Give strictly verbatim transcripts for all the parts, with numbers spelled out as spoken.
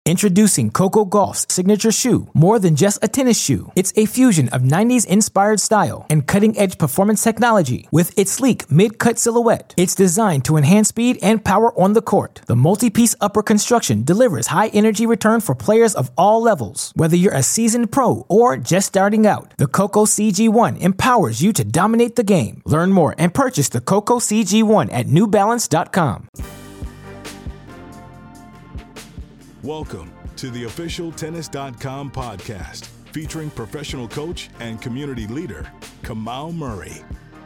Introducing Coco Gauff's signature shoe, more than just a tennis shoe. It's a fusion of nineties-inspired style and cutting-edge performance technology. With its sleek mid-cut silhouette, it's designed to enhance speed and power on the court. The multi-piece upper construction delivers high-energy return for players of all levels. Whether you're a seasoned pro or just starting out, the Coco C G one empowers you to dominate the game. Learn more and purchase the Coco C G one at new balance dot com. Welcome to the official tennis dot com podcast, featuring professional coach and community leader, Kamau Murray.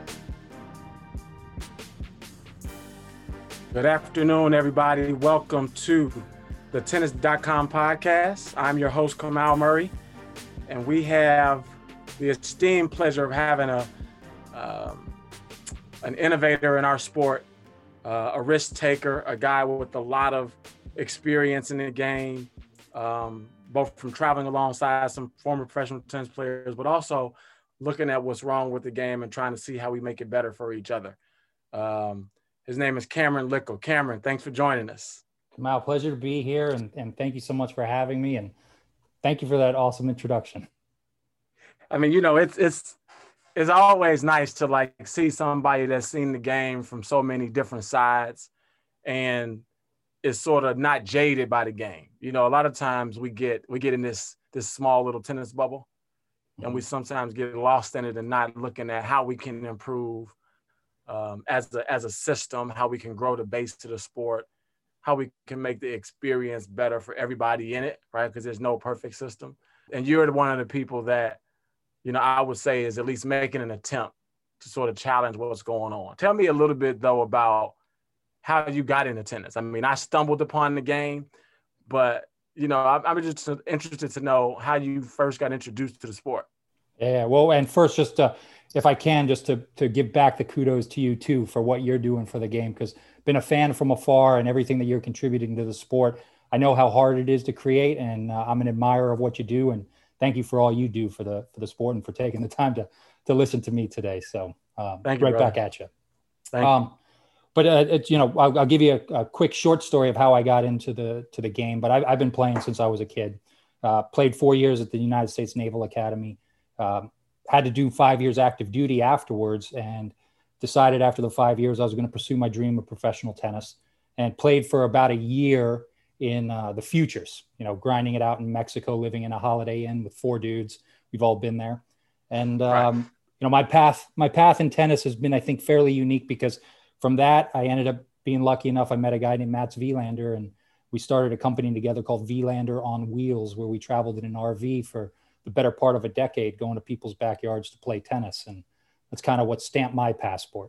Good afternoon, everybody. Welcome to the tennis dot com podcast. I'm your host, Kamau Murray, and we have the esteemed pleasure of having a um, an innovator in our sport, uh, a risk taker, a guy with a lot of experience in the game, um, both from traveling alongside some former professional tennis players, but also looking at what's wrong with the game and trying to see how we make it better for each other. Um, his name is Cameron Lickle. Cameron, thanks for joining us. Kamau, pleasure to be here, and, and thank you so much for having me, and thank you for that awesome introduction. I mean, you know, it's it's it's always nice to like see somebody that's seen the game from so many different sides and is sort of not jaded by the game. You know, a lot of times we get we get in this this small little tennis bubble, mm-hmm. and we sometimes get lost in it and not looking at how we can improve um, as a as a system, how we can grow the base to the sport, how we can make the experience better for everybody in it, right? Because there's no perfect system. And you're one of the people that, you know, I would say is at least making an attempt to sort of challenge what's going on. Tell me a little bit, though, about how you got into tennis. I mean, I stumbled upon the game, but, you know, I'm, I'm just interested to know how you first got introduced to the sport. Yeah, well, and first, just to, if I can, just to to give back the kudos to you, too, for what you're doing for the game, because been a fan from afar and everything that you're contributing to the sport. I know how hard it is to create, and uh, I'm an admirer of what you do, and thank you for all you do for the for the sport and for taking the time to to listen to me today. So um, thank you, right brother. back at you. Thank um, you. But uh, it's, you know, I'll, I'll give you a, a quick short story of how I got into the to the game. But I've, I've been playing since I was a kid. Uh, played four years at the United States Naval Academy. Um, had to do five years active duty afterwards, and decided after the five years I was going to pursue my dream of professional tennis. And played for about a year in uh, the futures. You know, grinding it out in Mexico, living in a Holiday Inn with four dudes. We've all been there. And um, right. you know, my path my path in tennis has been, I think, fairly unique because from that, I ended up being lucky enough. I met a guy named Mats Wilander, and we started a company together called Wilander on Wheels, where we traveled in an R V for the better part of a decade, going to people's backyards to play tennis. And that's kind of what stamped my passport.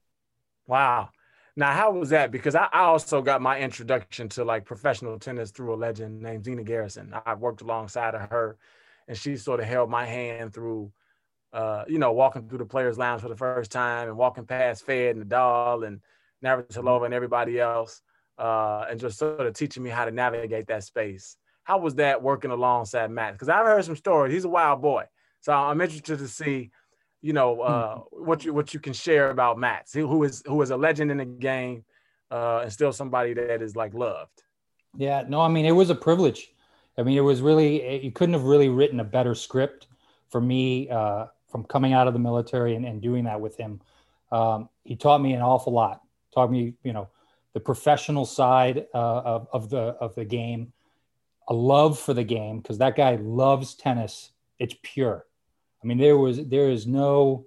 Wow. Now, how was that? Because I, I also got my introduction to like professional tennis through a legend named Zina Garrison. I worked alongside of her, and she sort of held my hand through Uh, you know, walking through the players' lounge for the first time and walking past Fed and Nadal and Navratilova and everybody else, uh, and just sort of teaching me how to navigate that space. How was that working alongside Matt? Because I've heard some stories. He's a wild boy. So I'm interested to see, you know, uh, what you what you can share about Matt, who is who is a legend in the game uh, and still somebody that is like loved. Yeah, no, I mean, it was a privilege. I mean, it was really, you couldn't have really written a better script for me uh, from coming out of the military and, and doing that with him. Um, he taught me an awful lot, taught me, you know, the professional side uh, of, of the of the game, a love for the game, because that guy loves tennis. It's pure. I mean, there was there is no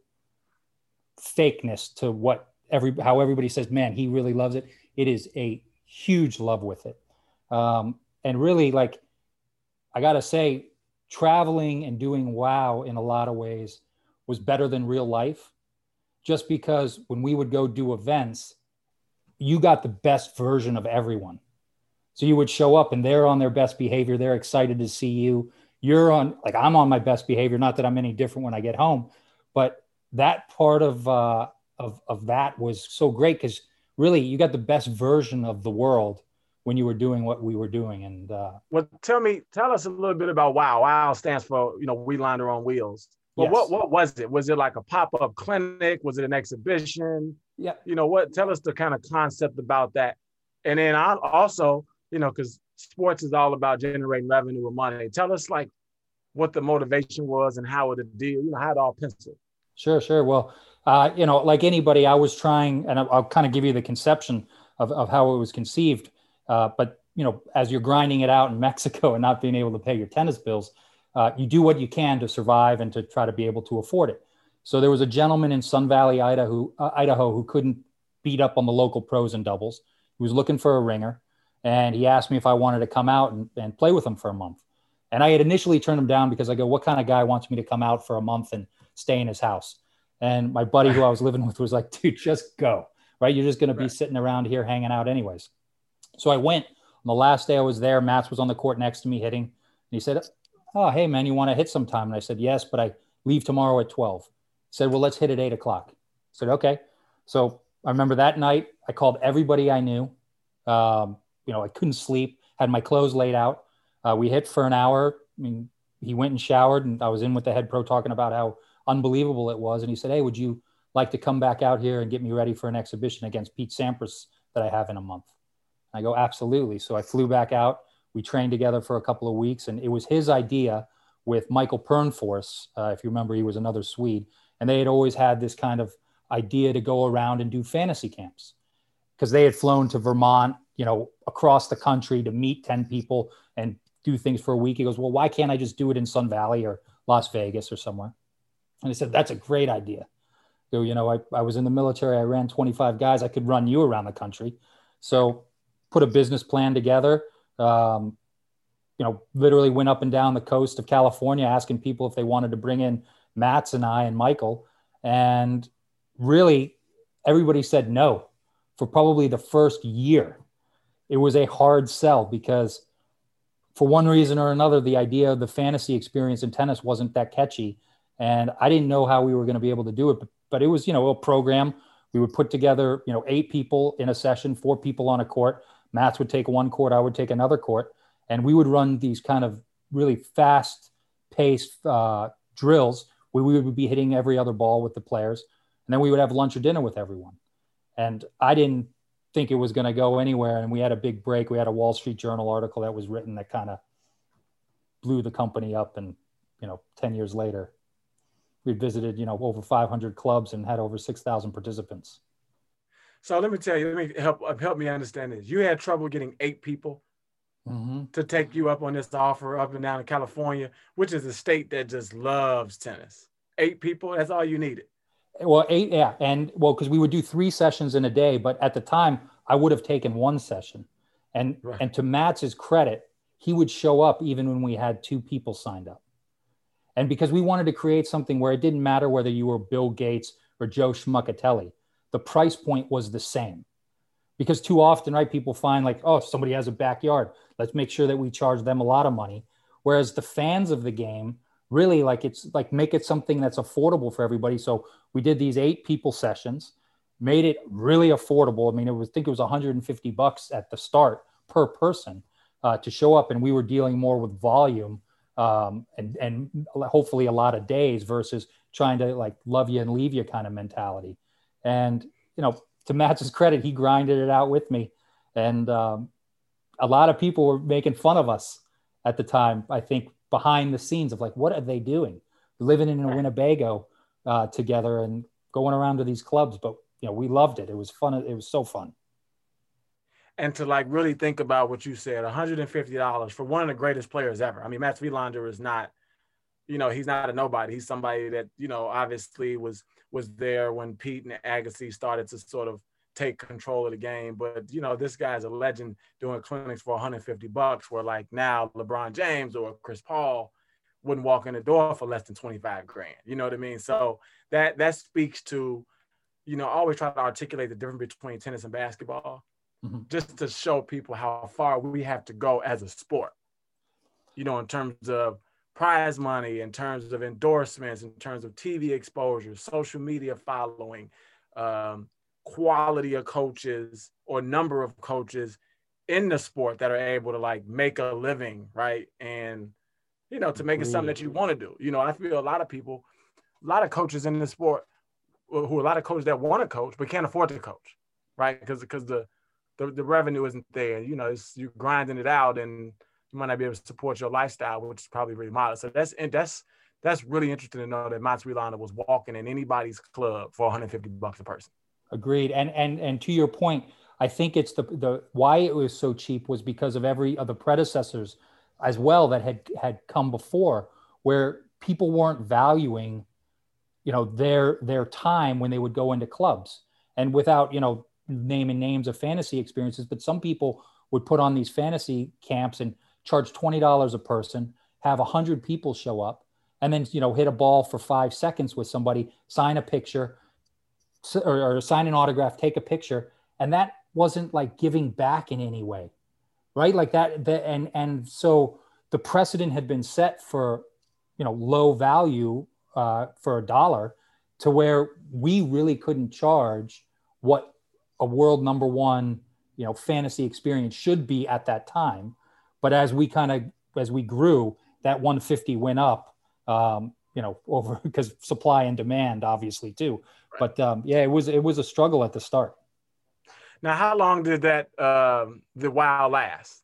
fakeness to what every how everybody says, man, he really loves it. It is a huge love with it. Um, and really, like, I got to say, traveling and doing WOW in a lot of ways was better than real life, just because when we would go do events, you got the best version of everyone. So you would show up and they're on their best behavior. They're excited to see you. You're on, like, I'm on my best behavior. Not that I'm any different when I get home, but that part of, uh, of, of that was so great, because really you got the best version of the world when you were doing what we were doing. And uh, well, tell me, tell us a little bit about WOW. WOW stands for, you know, Wilander on Wheels. Well, yes. what what was it? Was it like a pop-up clinic? Was it an exhibition? Yeah. You know what? Tell us the kind of concept about that. And then I also, you know, because sports is all about generating revenue or money. Tell us like what the motivation was and how it deal, you know, how it all penciled. Sure, sure. Well, uh, you know, like anybody, I was trying, and I'll, I'll kind of give you the conception of, of how it was conceived. Uh, but, you know, as you're grinding it out in Mexico and not being able to pay your tennis bills, uh, you do what you can to survive and to try to be able to afford it. So there was a gentleman in Sun Valley, Idaho, who, uh, Idaho, who couldn't beat up on the local pros and doubles. He was looking for a ringer, and he asked me if I wanted to come out and, and play with him for a month. And I had initially turned him down because I go, what kind of guy wants me to come out for a month and stay in his house? And my buddy who I was living with was like, dude, just go, right? You're just going to be right. sitting around here hanging out anyways. So I went. On the last day I was there, Mats was on the court next to me hitting. And he said, oh, hey, man, you want to hit sometime? And I said, yes, but I leave tomorrow at twelve. He said, well, let's hit at eight o'clock. I said, okay. So I remember that night I called everybody I knew. Um, you know, I couldn't sleep, had my clothes laid out. Uh, we hit for an hour. I mean, he went and showered, and I was in with the head pro talking about how unbelievable it was. And he said, hey, would you like to come back out here and get me ready for an exhibition against Pete Sampras that I have in a month? I go, absolutely. So I flew back out. We trained together for a couple of weeks, and it was his idea with Michael Pernfors. Uh, if you remember, he was another Swede, and they had always had this kind of idea to go around and do fantasy camps because they had flown to Vermont, you know, across the country to meet ten people and do things for a week. He goes, well, why can't I just do it in Sun Valley or Las Vegas or somewhere? And I said, that's a great idea. So, you know, I, I was in the military. I ran twenty-five guys. I could run you around the country. So put a business plan together, um, you know, literally went up and down the coast of California, asking people if they wanted to bring in Mats and I and Michael. And really everybody said no for probably the first year. It was a hard sell because for one reason or another, the idea of the fantasy experience in tennis wasn't that catchy. And I didn't know how we were going to be able to do it, but, but it was, you know, a program. We would put together, you know, eight people in a session, four people on a court. Mats would take one court, I would take another court. And we would run these kind of really fast paced uh, drills where we would be hitting every other ball with the players. And then we would have lunch or dinner with everyone. And I didn't think it was going to go anywhere. And we had a big break. We had a Wall Street Journal article that was written that kind of blew the company up. And, you know, ten years later, we visited, you know, over five hundred clubs and had over six thousand participants. So let me tell you, let me help, help me understand this. You had trouble getting eight people mm-hmm. to take you up on this offer up and down in California, which is a state that just loves tennis. Eight people, that's all you needed. Well, eight, yeah. And well, because we would do three sessions in a day, but at the time I would have taken one session. And, right. and to Mats's credit, he would show up even when we had two people signed up. And because we wanted to create something where it didn't matter whether you were Bill Gates or Joe Schmuckatelli, the price point was the same. Because too often, right, people find like, oh, somebody has a backyard. Let's make sure that we charge them a lot of money. Whereas the fans of the game really like it's like make it something that's affordable for everybody. So we did these eight people sessions, made it really affordable. I mean, it was I think it was one hundred fifty bucks at the start per person uh, to show up, and we were dealing more with volume um, and and hopefully a lot of days versus trying to like love you and leave you kind of mentality. And you know, to Mats's credit, he grinded it out with me, and um, a lot of people were making fun of us at the time. I think behind the scenes of like, what are they doing? Living in a Winnebago uh, together and going around to these clubs. But, you know, we loved it. It was fun. It was so fun. And to like really think about what you said, one hundred fifty dollars for one of the greatest players ever. I mean, Mats Wilander is not, you know, he's not a nobody. He's somebody that, you know, obviously was, was there when Pete and Agassi started to sort of take control of the game. But, you know, this guy's a legend doing clinics for one hundred fifty bucks, where like now LeBron James or Chris Paul wouldn't walk in the door for less than twenty-five grand. You know what I mean? So that, that speaks to, you know, I always try to articulate the difference between tennis and basketball, mm-hmm. just to show people how far we have to go as a sport, you know, in terms of prize money, in terms of endorsements, in terms of T V exposure, social media following, um, quality of coaches or number of coaches in the sport that are able to like make a living, right? And, you know, to make it something that you want to do. You know, I feel a lot of people, a lot of coaches in the sport who are a lot of coaches that want to coach but can't afford to coach, right? Because because the the, the revenue isn't there. You know, it's, you're grinding it out, and you might not be able to support your lifestyle, which is probably really modest. So that's and that's that's really interesting to know that Mats Wilander was walking in anybody's club for one hundred fifty bucks a person. Agreed. And and and to your point, I think it's the the why it was so cheap was because of every of the predecessors as well that had had come before, where people weren't valuing, you know, their their time when they would go into clubs. And without, you know, naming names of fantasy experiences, but some people would put on these fantasy camps and charge twenty dollars a person, have one hundred people show up, and then, you know, hit a ball for five seconds with somebody, sign a picture, or, or sign an autograph, take a picture. And that wasn't like giving back in any way, right? Like that. that and, and so the precedent had been set for, you know, low value uh, for a dollar, to where we really couldn't charge what a world number one, you know, fantasy experience should be at that time. But as we kind of, as we grew, that one hundred fifty went up, um, you know, over because supply and demand, obviously too. Right. But um, yeah, it was, it was a struggle at the start. Now, how long did that, um, the WoW last?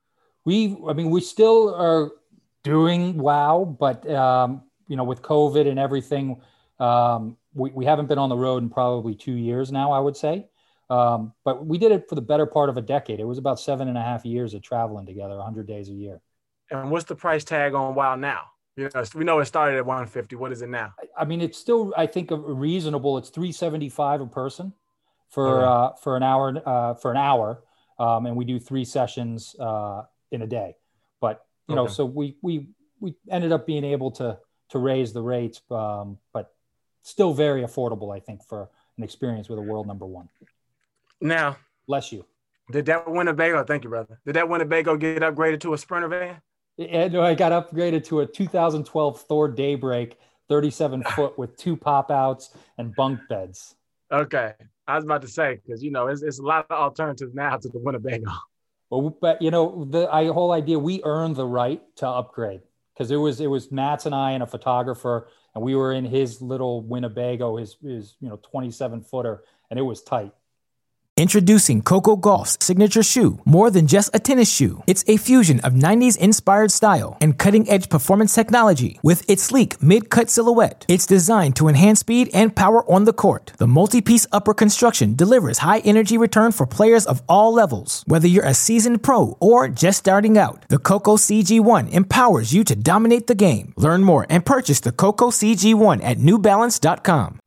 We, I mean, we still are doing WoW, but, um, you know, with COVID and everything, um, we, we haven't been on the road in probably two years now, I would say. Um, but we did it for the better part of a decade. It was about seven and a half years of traveling together, one hundred days a year. And what's the price tag on WoW now? You know, we know it started at one hundred fifty. What is it now? I mean, it's still, I think, a reasonable. It's three seventy-five a person for okay. uh, for an hour uh, for an hour, um, and we do three sessions uh, in a day. But you okay. know, so we we we ended up being able to to raise the rates, um, but still very affordable, I think, for an experience with a world number one. Now, bless you. Did that Winnebago? Thank you, brother. Did that Winnebago get upgraded to a Sprinter van? Yeah, no, I got upgraded to a two thousand twelve Thor Daybreak, thirty-seven foot with two pop outs and bunk beds. Okay, I was about to say, because you know it's, it's a lot of alternatives now to the Winnebago. Well, but you know the I, whole idea, we earned the right to upgrade, because it was it was Mats and I and a photographer, and we were in his little Winnebago, his his you know twenty-seven footer, and it was tight. Introducing Coco Gauff's signature shoe, more than just a tennis shoe. It's a fusion of nineties-inspired style and cutting-edge performance technology. With its sleek mid-cut silhouette, it's designed to enhance speed and power on the court. The multi-piece upper construction delivers high-energy return for players of all levels. Whether you're a seasoned pro or just starting out, the Coco C G one empowers you to dominate the game. Learn more and purchase the Coco C G one at new balance dot com.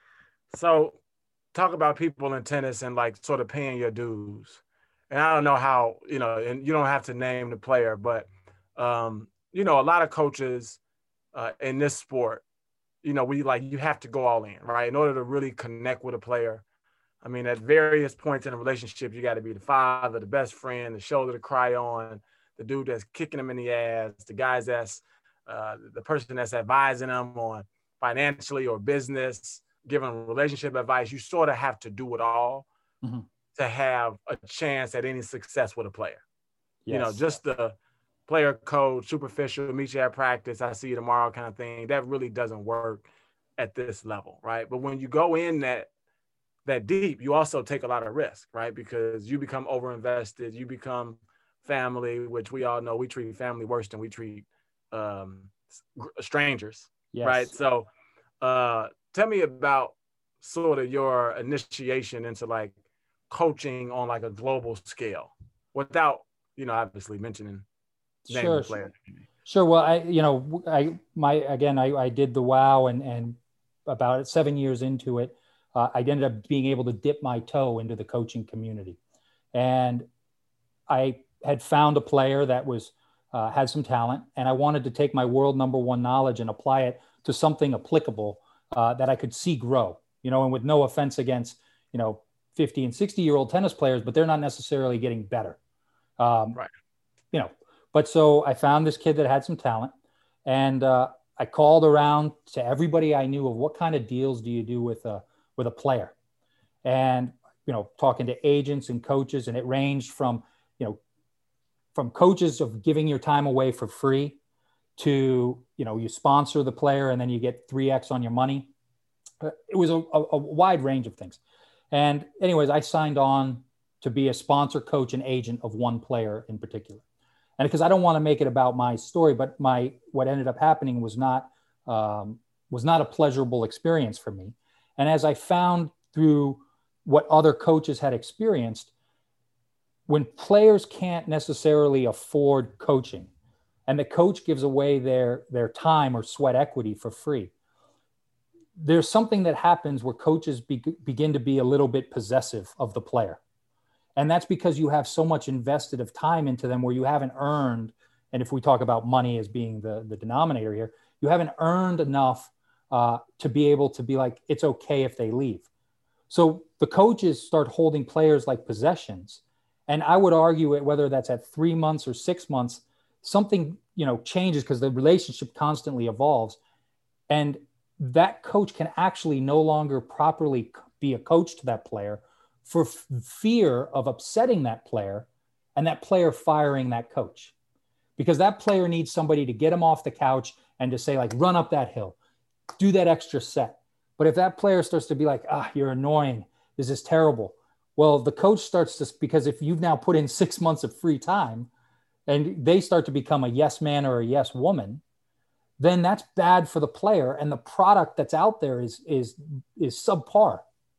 So, talk about people in tennis and like sort of paying your dues. And I don't know how, you know, and you don't have to name the player, but, um, you know, a lot of coaches uh, in this sport, you know, we like, you have to go all in, right? In order to really connect with a player. I mean, at various points in a relationship, you got to be the father, the best friend, the shoulder to cry on, the dude that's kicking them in the ass, the guys that's uh, the person that's advising them on financially or business, giving relationship advice. You sort of have to do it all mm-hmm. to have a chance at any success with a player. Yes. You know, just the player coach, superficial, meet you at practice, I see you tomorrow kind of thing, that really doesn't work at this level, right? But when you go in that that deep, you also take a lot of risk, right? Because you become overinvested, you become family, which we all know we treat family worse than we treat um, strangers, yes. right? So, uh, tell me about sort of your initiation into like coaching on like a global scale without, you know, obviously mentioning the name sure, of the player. Sure. Well, I, you know, I, my, again, I, I did the WoW and, and about seven years into it, uh, I ended up being able to dip my toe into the coaching community. And I had found a player that was, uh, had some talent, and I wanted to take my world number one knowledge and apply it to something applicable Uh, that I could see grow, you know, and with no offense against, you know, fifty and sixty year old tennis players, but they're not necessarily getting better. Um, right. You know, but so I found this kid that had some talent, and uh, I called around to everybody I knew of what kind of deals do you do with a, with a player? And, you know, talking to agents and coaches, and it ranged from, you know, from coaches of giving your time away for free to, you know, you sponsor the player and then you get three X on your money. It was a, a, a wide range of things. And anyways, I signed on to be a sponsor, coach, and agent of one player in particular. And because I don't want to make it about my story, but my what ended up happening was not um, was not a pleasurable experience for me. And as I found through what other coaches had experienced, when players can't necessarily afford coaching, and the coach gives away their their time or sweat equity for free, there's something that happens where coaches be, begin to be a little bit possessive of the player. And that's because you have so much invested of time into them where you haven't earned, and if we talk about money as being the, the denominator here, you haven't earned enough uh, to be able to be like, it's okay if they leave. So the coaches start holding players like possessions. And I would argue it, whether that's at three months or six months, something, you know, changes because the relationship constantly evolves. And that coach can actually no longer properly be a coach to that player for f- fear of upsetting that player and that player firing that coach, because that player needs somebody to get him off the couch and to say, like, run up that hill, do that extra set. But if that player starts to be like, ah, you're annoying, this is terrible. Well, the coach starts to, because if you've now put in six months of free time and they start to become a yes man or a yes woman, then that's bad for the player. And the product that's out there is, is, is subpar.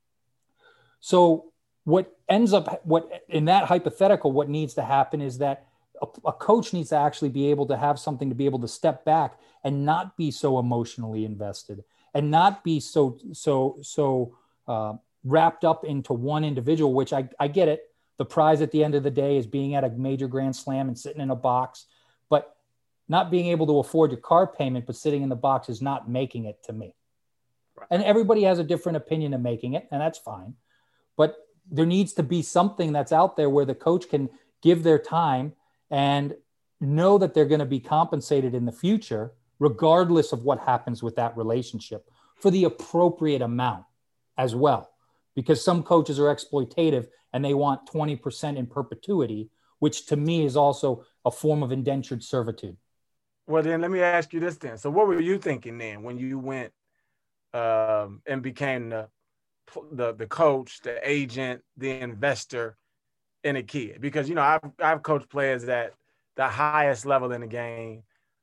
So what ends up, what in that hypothetical, what needs to happen is that a, a coach needs to actually be able to have something to be able to step back and not be so emotionally invested and not be so, so, so uh, wrapped up into one individual, which I, I get it. The prize at the end of the day is being at a major grand slam and sitting in a box, but not being able to afford your car payment, but sitting in the box is not making it to me. Right. And everybody has a different opinion of making it, and that's fine. But there needs to be something that's out there where the coach can give their time and know that they're going to be compensated in the future, regardless of what happens with that relationship, for the appropriate amount as well. Because some coaches are exploitative and they want twenty percent in perpetuity, which to me is also a form of indentured servitude. Well, then let me ask you this then. So what were you thinking then when you went um, and became the the the coach, the agent, the investor in a kid? Because, you know, I've, I've coached players at the highest level in the game.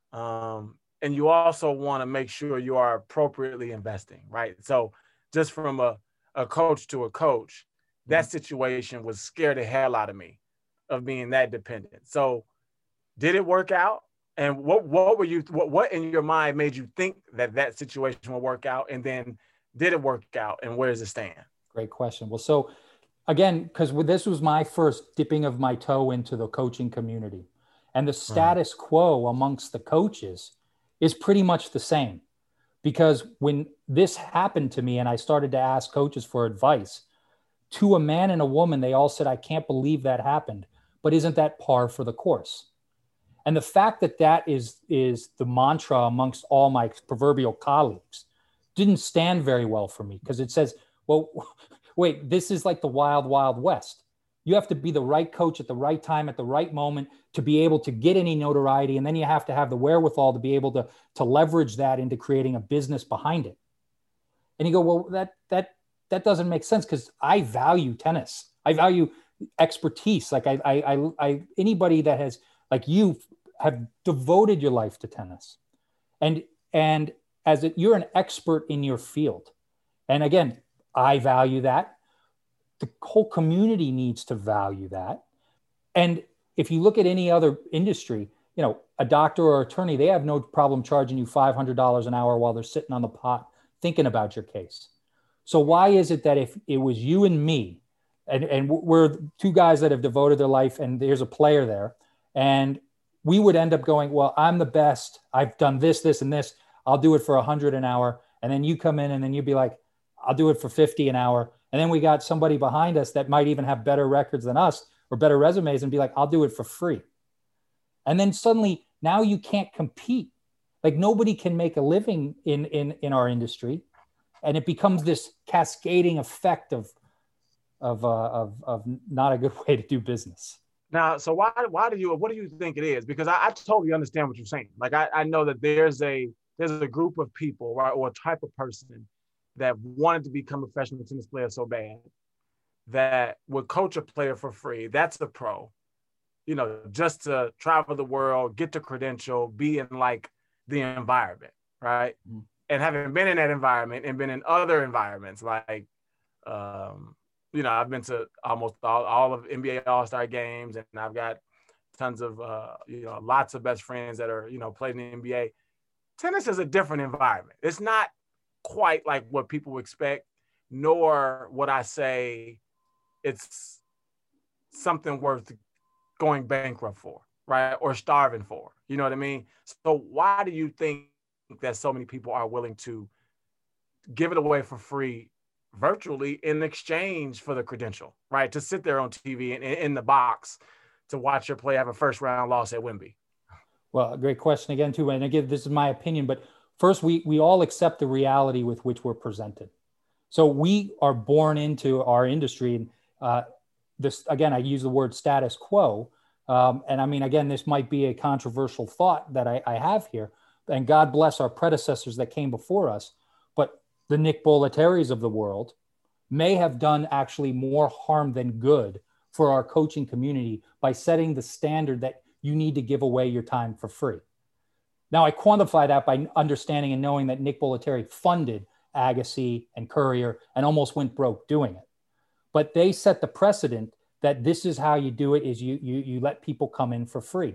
Um, and you also want to make sure you are appropriately investing, right? So just from a, a coach to a coach, that situation would scare the hell out of me of being that dependent. So did it work out? And what, what were you, what, what in your mind made you think that that situation would work out? And then did it work out, and where does it stand? Great question. Well, so again, because this was my first dipping of my toe into the coaching community, and the status right. quo amongst the coaches is pretty much the same. Because when this happened to me and I started to ask coaches for advice, to a man and a woman, they all said, I can't believe that happened, but isn't that par for the course? And the fact that that is, is the mantra amongst all my proverbial colleagues didn't stand very well for me, because it says, well, wait, this is like the wild, wild west. You have to be the right coach at the right time, at the right moment to be able to get any notoriety. And then you have to have the wherewithal to be able to, to leverage that into creating a business behind it. And you go, well, that, that, that doesn't make sense, because I value tennis. I value expertise. Like I, I, I, I, anybody that has, like you have devoted your life to tennis, and, and, as it, you're an expert in your field. And again, I value that. The whole community needs to value that. And if you look at any other industry, you know, a doctor or attorney, they have no problem charging you five hundred dollars an hour while they're sitting on the pot thinking about your case. So why is it that if it was you and me, and, and we're two guys that have devoted their life, and there's a player there, and we would end up going, well, I'm the best. I've done this, this, and this. I'll do it for a hundred an hour. And then you come in and then you'd be like, I'll do it for fifty an hour. And then we got somebody behind us that might even have better records than us or better resumes and be like, I'll do it for free. And then suddenly now you can't compete. Like nobody can make a living in, in, in our industry. And it becomes this cascading effect of, of, uh, of, of not a good way to do business. Now, so why, why do you, what do you think it is? Because I, I totally understand what you're saying. Like, I, I know that there's a, there's a group of people, right, or a type of person that wanted to become a professional tennis player so bad that would coach a player for free, that's a pro, you know, just to travel the world, get the credential, be in like the environment, right? Mm-hmm. And having been in that environment and been in other environments, like, um, you know, I've been to almost all, all of N B A All-Star games, and I've got tons of, uh, you know, lots of best friends that are, you know, playing in the N B A. Tennis is a different environment. It's not quite like what people expect, nor would I say it's something worth going bankrupt for, right? Or starving for, you know what I mean? So why do you think that so many people are willing to give it away for free virtually in exchange for the credential, right? To sit there on T V and in the box to watch your play have a first round loss at Wemby? Well, a great question again, too. And again, this is my opinion, but first, we we all accept the reality with which we're presented. So we are born into our industry. And uh, this, again, I use the word status quo. Um, and I mean, again, this might be a controversial thought that I, I have here. And God bless our predecessors that came before us. But the Nick Bollettieri's of the world may have done actually more harm than good for our coaching community by setting the standard that you need to give away your time for free. Now, I quantify that by understanding and knowing that Nick Bollettieri funded Agassi and Courier and almost went broke doing it. But they set the precedent that this is how you do it, is you, you, you let people come in for free.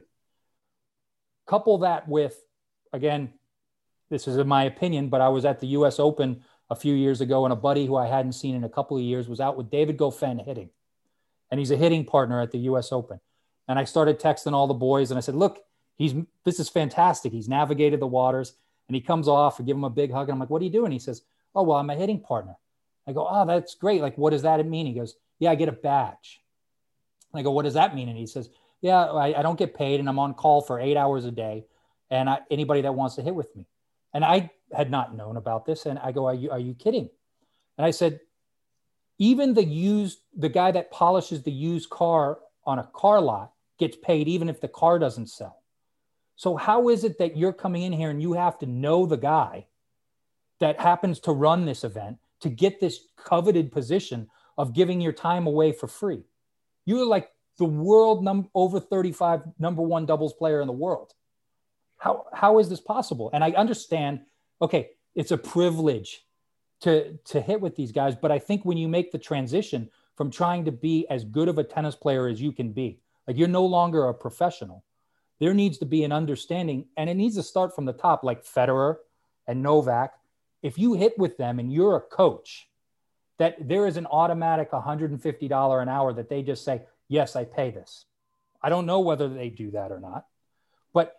Couple that with, again, this is in my opinion, but I was at the U S Open a few years ago, and a buddy who I hadn't seen in a couple of years was out with David Goffin hitting. And he's a hitting partner at the U S Open. And I started texting all the boys, and I said, look, he's this is fantastic. He's navigated the waters, and he comes off, I give him a big hug, and I'm like, what are you doing? He says, oh, well, I'm a hitting partner. I go, oh, that's great. Like, what does that mean? He goes, yeah, I get a badge. I go, what does that mean? And he says, yeah, I, I don't get paid, and I'm on call for eight hours a day, and I, anybody that wants to hit with me. And I had not known about this, and I go, are you, are you kidding? And I said, even the used, the guy that polishes the used car on a car lot gets paid even if the car doesn't sell. So how is it that you're coming in here and you have to know the guy that happens to run this event to get this coveted position of giving your time away for free? You're like the world num- over thirty-five number one doubles player in the world. How, how is this possible? And I understand, okay, it's a privilege to, to hit with these guys, but I think when you make the transition from trying to be as good of a tennis player as you can be, like you're no longer a professional, there needs to be an understanding, and it needs to start from the top, like Federer and Novak. If you hit with them and you're a coach, that there is an automatic one hundred fifty dollars an hour that they just say, yes, I pay this. I don't know whether they do that or not, but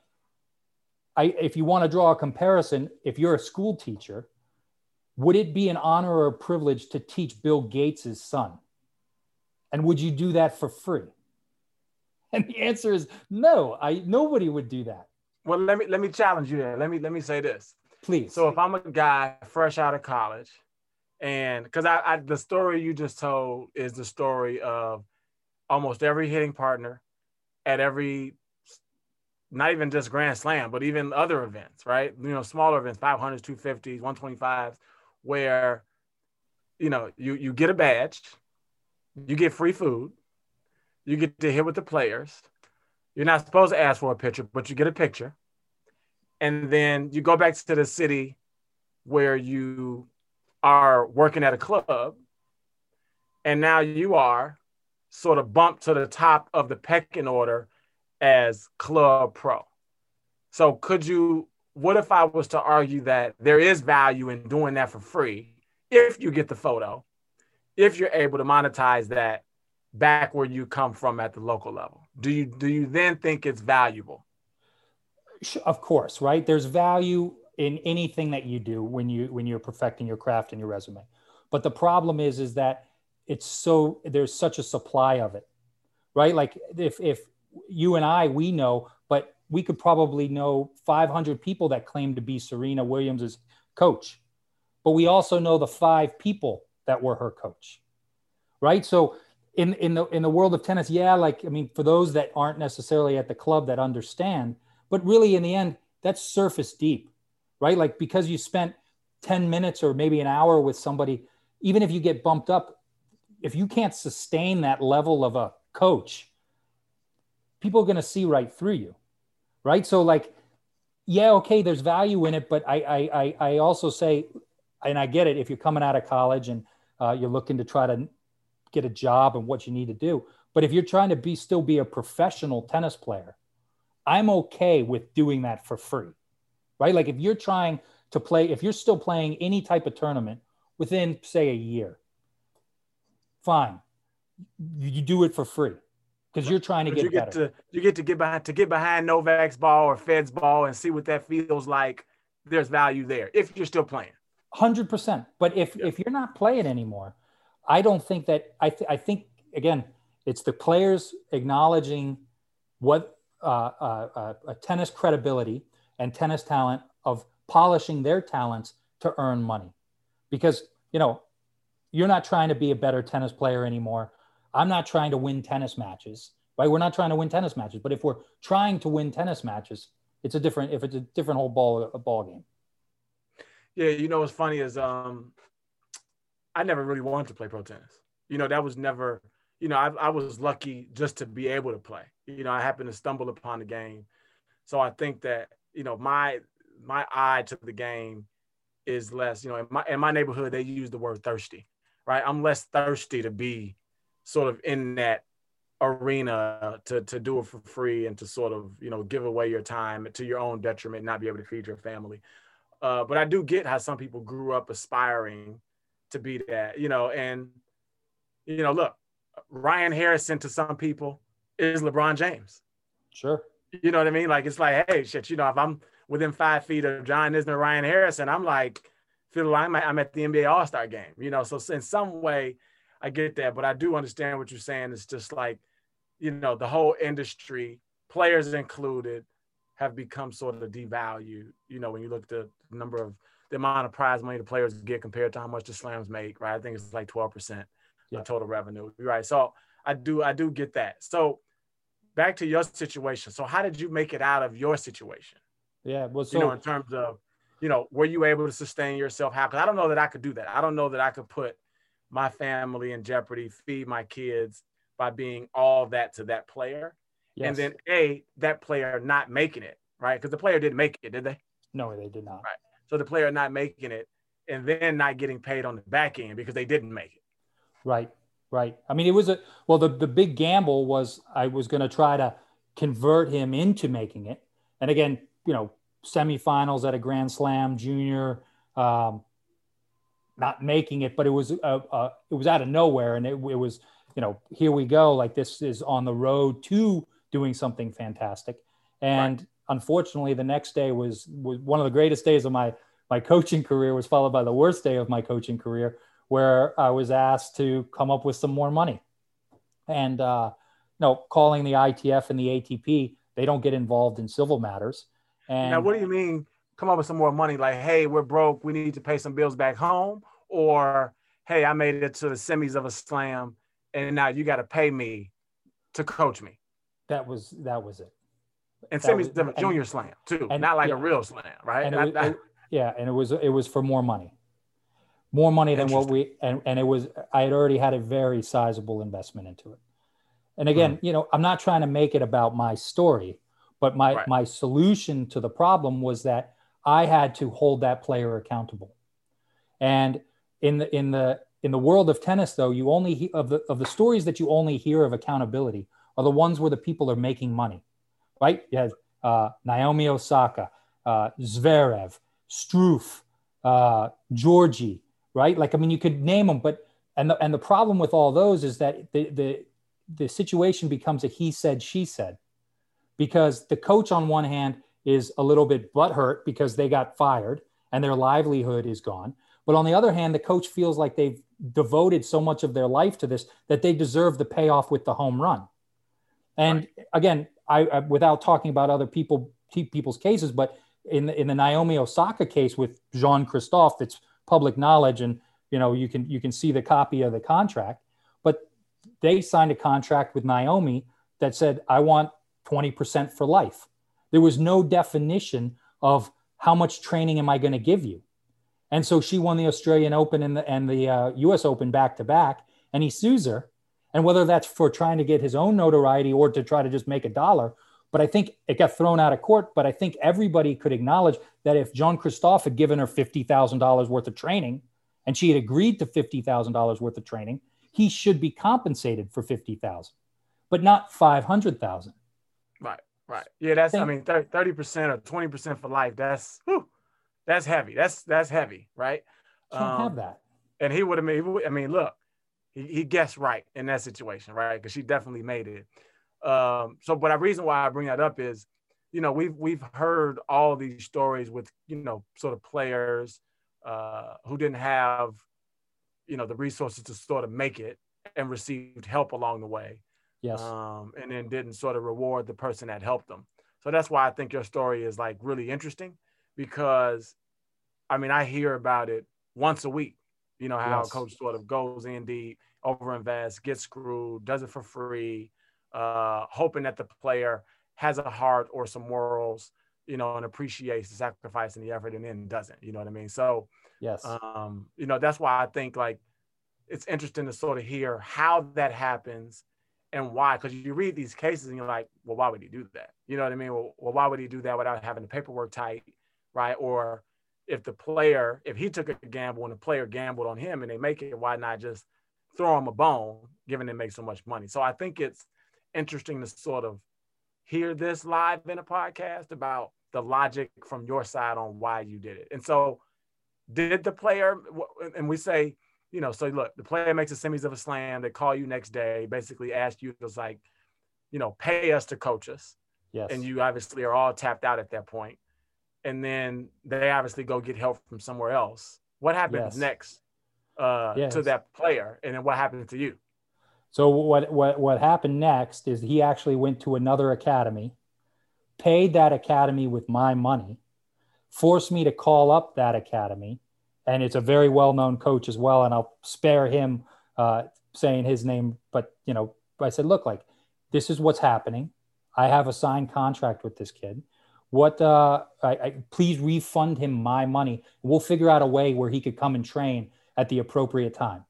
I, if you want to draw a comparison, if you're a school teacher, would it be an honor or a privilege to teach Bill Gates' son? And would you do that for free? And the answer is no. I nobody would do that. Well, let me let me challenge you there. Let me let me say this, please. So if I'm a guy fresh out of college, and because I, I the story you just told is the story of almost every hitting partner at every, not even just Grand Slam, but even other events, right? You know, smaller events, five hundreds, two fifties, one twenty-fives, where, you know, you you get a badge, you get free food, you get to hit with the players. You're not supposed to ask for a picture, but you get a picture. And then you go back to the city where you are working at a club. And now you are sort of bumped to the top of the pecking order as club pro. So could you, what if I was to argue that there is value in doing that for free if you get the photo, if you're able to monetize that back where you come from at the local level? Do you do you then think it's valuable? Of course, right? There's value in anything that you do when you when you're perfecting your craft and your resume. But the problem is is that it's so there's such a supply of it, right? Like if if you and I we know, but we could probably know five hundred people that claim to be Serena Williams' coach, but we also know the five people that were her coach, right? So in in the in the world of tennis, yeah, like I mean, for those that aren't necessarily at the club that understand, but really in the end, that's surface deep, right? Like because you spent ten minutes or maybe an hour with somebody, even if you get bumped up, if you can't sustain that level of a coach, people are going to see right through you. Right. So like, yeah, okay, there's value in it. But I, I, I, I also say, and I get it, if you're coming out of college and uh, you're looking to try to get a job and what you need to do. But if you're trying to be still be a professional tennis player, I'm okay with doing that for free. Right. Like if you're trying to play, if you're still playing any type of tournament within, say, a year, fine. You, you do it for free because you're trying to get, you get better. To, you get to get behind to get behind Novak's ball or Fed's ball and see what that feels like. There's value there if you're still playing. one hundred percent. But if, yeah. if you're not playing anymore, I don't think that I, th- I think, again, it's the players acknowledging what uh, uh, uh, a tennis credibility and tennis talent of polishing their talents to earn money. Because, you know, you're not trying to be a better tennis player anymore. I'm not trying to win tennis matches, right? We're not trying to win tennis matches, but if we're trying to win tennis matches, it's a different, if it's a different whole ball, a ball game. Yeah. You know, what's funny is um, I never really wanted to play pro tennis. You know, that was never, you know, I, I was lucky just to be able to play. You know, I happened to stumble upon the game. So I think that, you know, my, my eye to the game is less, you know, in my, in my neighborhood, they use the word thirsty, right? I'm less thirsty to be sort of in that arena to, to do it for free and to sort of, you know, give away your time to your own detriment, not be able to feed your family. Uh, but I do get how some people grew up aspiring to be that, you know, and, you know, look, Ryan Harrison to some people is LeBron James. Sure. You know what I mean? Like, it's like, hey, shit, you know, if I'm within five feet of John Isner, Ryan Harrison, I'm like, feel like I'm, I'm at the N B A All-Star game, you know? So in some way I get that, but I do understand what you're saying. It's just like, you know, the whole industry, players included, have become sort of devalued, you know, when you look at the number of, the amount of prize money the players get compared to how much the slams make, right? I think it's like twelve percent yeah. of total revenue, right? So I do, I do get that. So back to your situation. So how did you make it out of your situation? Yeah, well, so, you know, in terms of, you know, were you able to sustain yourself? How? Because I don't know that I could do that. I don't know that I could put my family in jeopardy, feed my kids by being all that to that player. Yes. And then A, that player not making it, right? Because the player didn't make it, did they? No, they did not. Right. So the player not making it and then not getting paid on the back end because they didn't make it. Right, right. I mean, it was a, well, the, the big gamble was I was going to try to convert him into making it. And again, you know, semifinals at a Grand Slam, junior, um, not making it, but it was, uh, uh, it was out of nowhere. And it, it was, you know, here we go. Like this is on the road to doing something fantastic. And right. Unfortunately, the next day was, was one of the greatest days of my, my coaching career, was followed by the worst day of my coaching career, where I was asked to come up with some more money. And, uh, you know, calling the I T F and the A T P, they don't get involved in civil matters. And now, what do you mean come up with some more money? Like, hey, we're broke, we need to pay some bills back home? Or, hey, I made it to the semis of a slam and now you got to pay me to coach me? That was, that was it. And semis of a junior and, slam too, and, not like yeah. a real slam, right? And it was, it, yeah. And it was, it was for more money, more money than what we, and, and it was, I had already had a very sizable investment into it. And again, mm-hmm. you know, I'm not trying to make it about my story, but my, right. my solution to the problem was that I had to hold that player accountable. And in the, in the, in the world of tennis, though, you only he, of the, of the stories that you only hear of accountability are the ones where the people are making money, right? You have uh, Naomi Osaka, uh, Zverev, Struff, uh, Georgie, right? Like, I mean, you could name them, but, and the, and the problem with all those is that the, the, the situation becomes a he said, she said, because the coach on one hand is a little bit butthurt because they got fired and their livelihood is gone. But on the other hand, the coach feels like they've devoted so much of their life to this that they deserve the payoff with the home run. And right. again, I, I without talking about other people people's cases, but in the, in the Naomi Osaka case with Jean-Christophe, it's public knowledge, and you know you can you can see the copy of the contract. But they signed a contract with Naomi that said, "I want twenty percent for life." There was no definition of how much training am I going to give you. And so she won the Australian Open and the, and the uh, U S Open back to back. and he sues her. And whether that's for trying to get his own notoriety or to try to just make a dollar, but I think it got thrown out of court. But I think everybody could acknowledge that if Jean-Christophe had given her fifty thousand dollars worth of training and she had agreed to fifty thousand dollars worth of training, he should be compensated for fifty thousand dollars, but not five hundred thousand dollars. Right, right. Yeah, that's, Think, I mean, thirty percent or twenty percent for life, that's, whew, that's heavy. That's, that's heavy, right? Can't um, have that. And he would have made, I mean, look, he, he guessed right in that situation, right? Because she definitely made it. Um, so, but the reason why I bring that up is, you know, we've, we've heard all these stories with, you know, sort of players uh, who didn't have, you know, the resources to sort of make it and received help along the way. Yes. Um, and then didn't sort of reward the person that helped them. So that's why I think your story is like really interesting, because I mean, I hear about it once a week, you know, how Yes. a coach sort of goes in deep, overinvests, gets screwed, does it for free, uh, hoping that the player has a heart or some morals, you know, and appreciates the sacrifice and the effort, and then doesn't, you know what I mean? So, yes, um, you know, that's why I think like it's interesting to sort of hear how that happens and why, because you read these cases and you're like, well, why would he do that? You know what I mean? Well, well, why would he do that without having the paperwork tight, right? Or if the player, if he took a gamble and the player gambled on him and they make it, why not just throw him a bone, given they make so much money? So I think it's interesting to sort of hear this live in a podcast about the logic from your side on why you did it. And so did the player, and we say, you know, so look, the player makes a semis of a slam, they call you next day, basically ask you to like, you know, pay us to coach us. yes. And you obviously are all tapped out at that point. And then they obviously go get help from somewhere else. What happens Yes. next uh, Yes. to that player? And then what happens to you? So what, what, what happened next is he actually went to another academy, paid that academy with my money, forced me to call up that academy. And it's a very well-known coach as well. And I'll spare him uh, saying his name, but, you know, I said, look, like, this is what's happening. I have a signed contract with this kid. What, uh, I, I please refund him my money. We'll figure out a way where he could come and train at the appropriate time.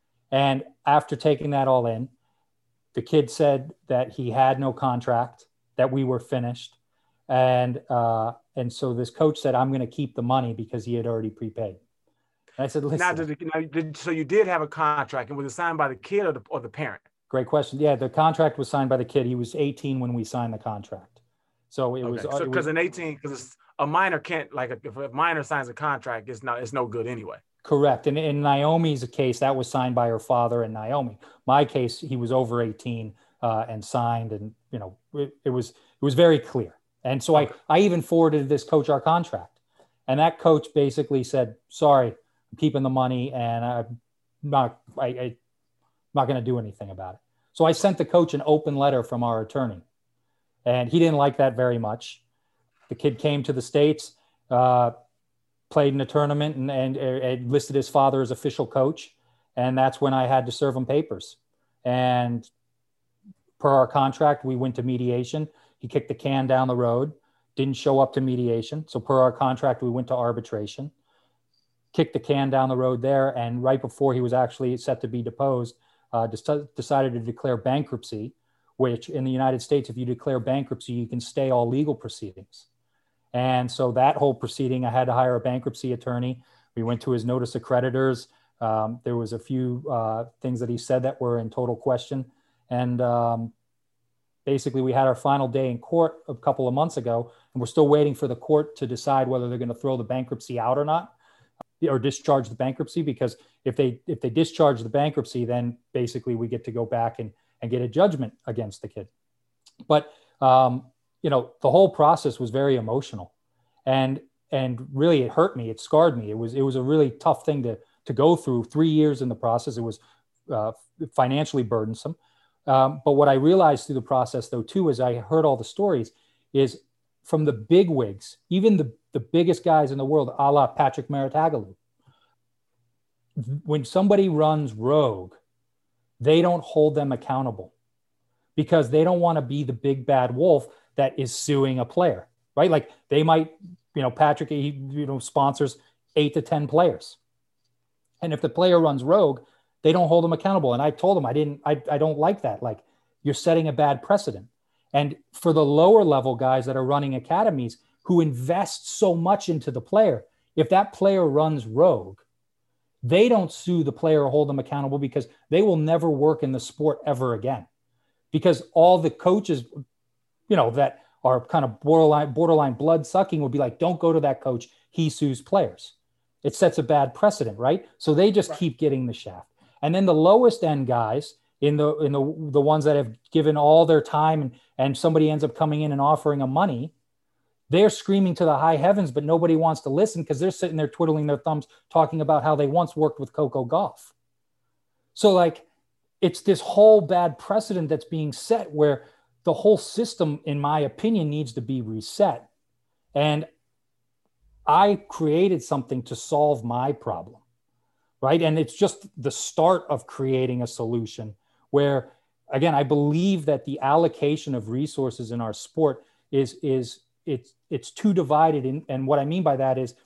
And after taking that all in, the kid said that he had no contract, that we were finished. And, uh, and so this coach said, I'm going to keep the money because he had already prepaid. And I said, listen. Now, did it, now did, so you did have a contract, and was it signed by the kid or the, or the parent? Great question. Yeah, the contract was signed by the kid. He was eighteen when we signed the contract. So it Okay. was so because an an eighteen, because a minor can't, like, if a minor signs a contract, it's not, it's no good anyway. correct. And in Naomi's case, that was signed by her father and Naomi. My case, he was over eighteen uh, and signed, and you know, it, it was it was very clear. And so okay. I I even forwarded this coach our contract, and that coach basically said, "Sorry, I'm keeping the money, and I'm not I, I'm not going to do anything about it." So I sent the coach an open letter from our attorney, and he didn't like that very much. The kid came to the States, uh, played in a tournament, and, and, and listed his father as official coach. And that's when I had to serve him papers. And per our contract, we went to mediation. He kicked the can down the road, didn't show up to mediation. So per our contract, we went to arbitration, kicked the can down the road there. And right before he was actually set to be deposed, uh, des- decided to declare bankruptcy, which in the United States, if you declare bankruptcy, you can stay all legal proceedings. And so that whole proceeding, I had to hire a bankruptcy attorney. We went to his notice of creditors. Um, there was a few uh, things that he said that were in total question. And um, basically we had our final day in court a couple of months ago, and we're still waiting for the court to decide whether they're going to throw the bankruptcy out or not, or discharge the bankruptcy. Because if they if they discharge the bankruptcy, then basically we get to go back and, and get a judgment against the kid. But um, you know, the whole process was very emotional, and, and really it hurt me. It scarred me. It was, it was a really tough thing to, to go through. Three years in the process. It was uh, financially burdensome. Um, but what I realized through the process though, too, as I heard all the stories, is from the big wigs, even the, the biggest guys in the world, a la Patrick Maratagalu, when somebody runs rogue, they don't hold them accountable because they don't want to be the big bad wolf that is suing a player, right? Like they might, you know, Patrick, he, you know, sponsors eight to ten players. And if the player runs rogue, They don't hold them accountable. And I told them I didn't, I, I don't like that. Like, you're setting a bad precedent. And for the lower level guys that are running academies who invest so much into the player, if that player runs rogue, they don't sue the player or hold them accountable because they will never work in the sport ever again. Because all the coaches, you know, that are kind of borderline, borderline blood sucking will be like, don't go to that coach. He sues players. It sets a bad precedent, right? So they just right. keep getting the shaft. And then the lowest end guys in the, in the, the ones that have given all their time and, and somebody ends up coming in and offering them money, they're screaming to the high heavens, but nobody wants to listen because they're sitting there twiddling their thumbs, talking about how they once worked with Coco Gauff. So like, it's this whole bad precedent that's being set where the whole system, in my opinion, needs to be reset. And I created something to solve my problem, right? And it's just the start of creating a solution where, again, I believe that the allocation of resources in our sport is, is it's, it's too divided. In, and what I mean by that is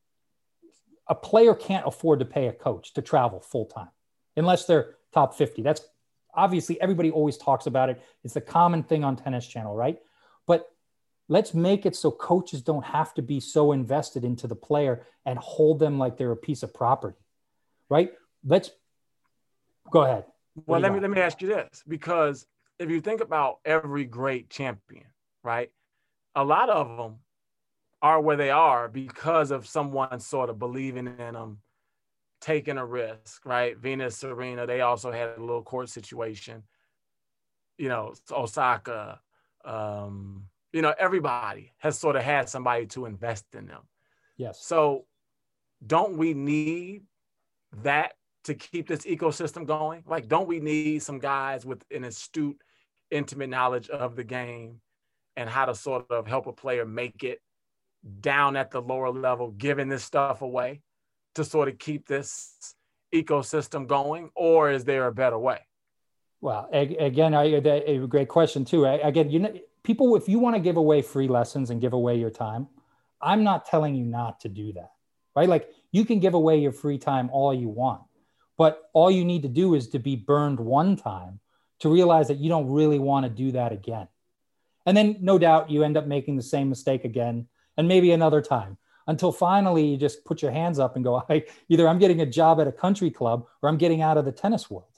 a player can't afford to pay a coach to travel full time unless they're top fifty. That's obviously everybody always talks about it. It's a common thing on Tennis Channel, right? But let's make it so coaches don't have to be so invested into the player and hold them like they're a piece of property, right? Let's go ahead. Well, let me, let me ask you this, because if you think about every great champion, right? A lot of them are where they are because of someone sort of believing in them, taking a risk, right? Venus, Serena, they also had a little court situation. You know, Osaka, um, you know, everybody has sort of had somebody to invest in them. Yes. So don't we need that to keep this ecosystem going? Like, don't we need some guys with an astute, intimate knowledge of the game and how to sort of help a player make it down at the lower level, giving this stuff away to sort of keep this ecosystem going? Or is there a better way? Well, again, I, a great question too. Again, you know, people, if you want to give away free lessons and give away your time, I'm not telling you not to do that, right? Like, you can give away your free time all you want, but all you need to do is to be burned one time to realize that you don't really want to do that again. And then no doubt you end up making the same mistake again, and maybe another time, until finally you just put your hands up and go, I, either I'm getting a job at a country club or I'm getting out of the tennis world.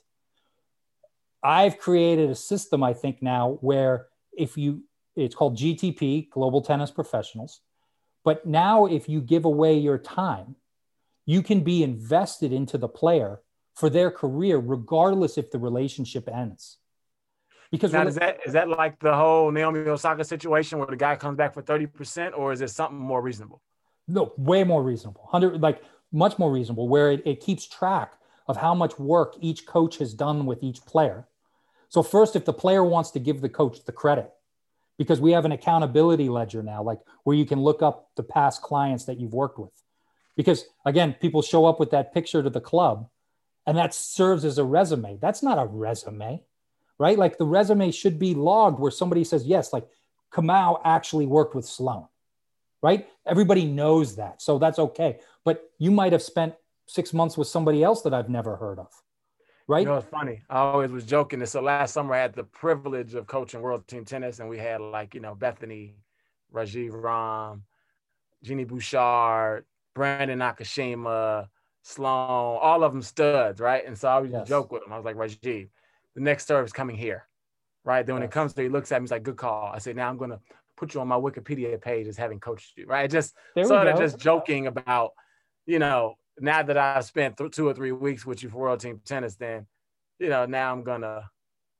I've created a system, I think now, where if you, it's called G T P, Global Tennis Professionals. But now if you give away your time, you can be invested into the player for their career, regardless if the relationship ends. Because now, is that, is that like the whole Naomi Osaka situation where the guy comes back for thirty percent, or is it something more reasonable? No, way more reasonable. one hundred, like much more reasonable, where it, it keeps track of how much work each coach has done with each player. So first, if the player wants to give the coach the credit, because we have an accountability ledger now, like where you can look up the past clients that you've worked with. Because again, people show up with that picture to the club and that serves as a resume. That's not a resume, right? Like, the resume should be logged where somebody says, yes, like Kamau actually worked with Sloane, right? Everybody knows that. So that's okay. But you might have spent six months with somebody else that I've never heard of. Right? You know, it's funny. I always was joking. So last summer I had the privilege of coaching World Team Tennis, and we had like, you know, Bethany, Rajiv Ram, Jeannie Bouchard, Brandon Nakashima, Sloane, all of them studs, right? And so I would yes. joke with him. I was like, Rajiv, the next serve is coming here, right? Then when yes. it comes to, he looks at me, he's like, good call. I say, now I'm going to put you on my Wikipedia page as having coached you, right? Just there sort of just joking about, you know, now that I've spent th- two or three weeks with you for World Team Tennis, then, you know, now I'm going to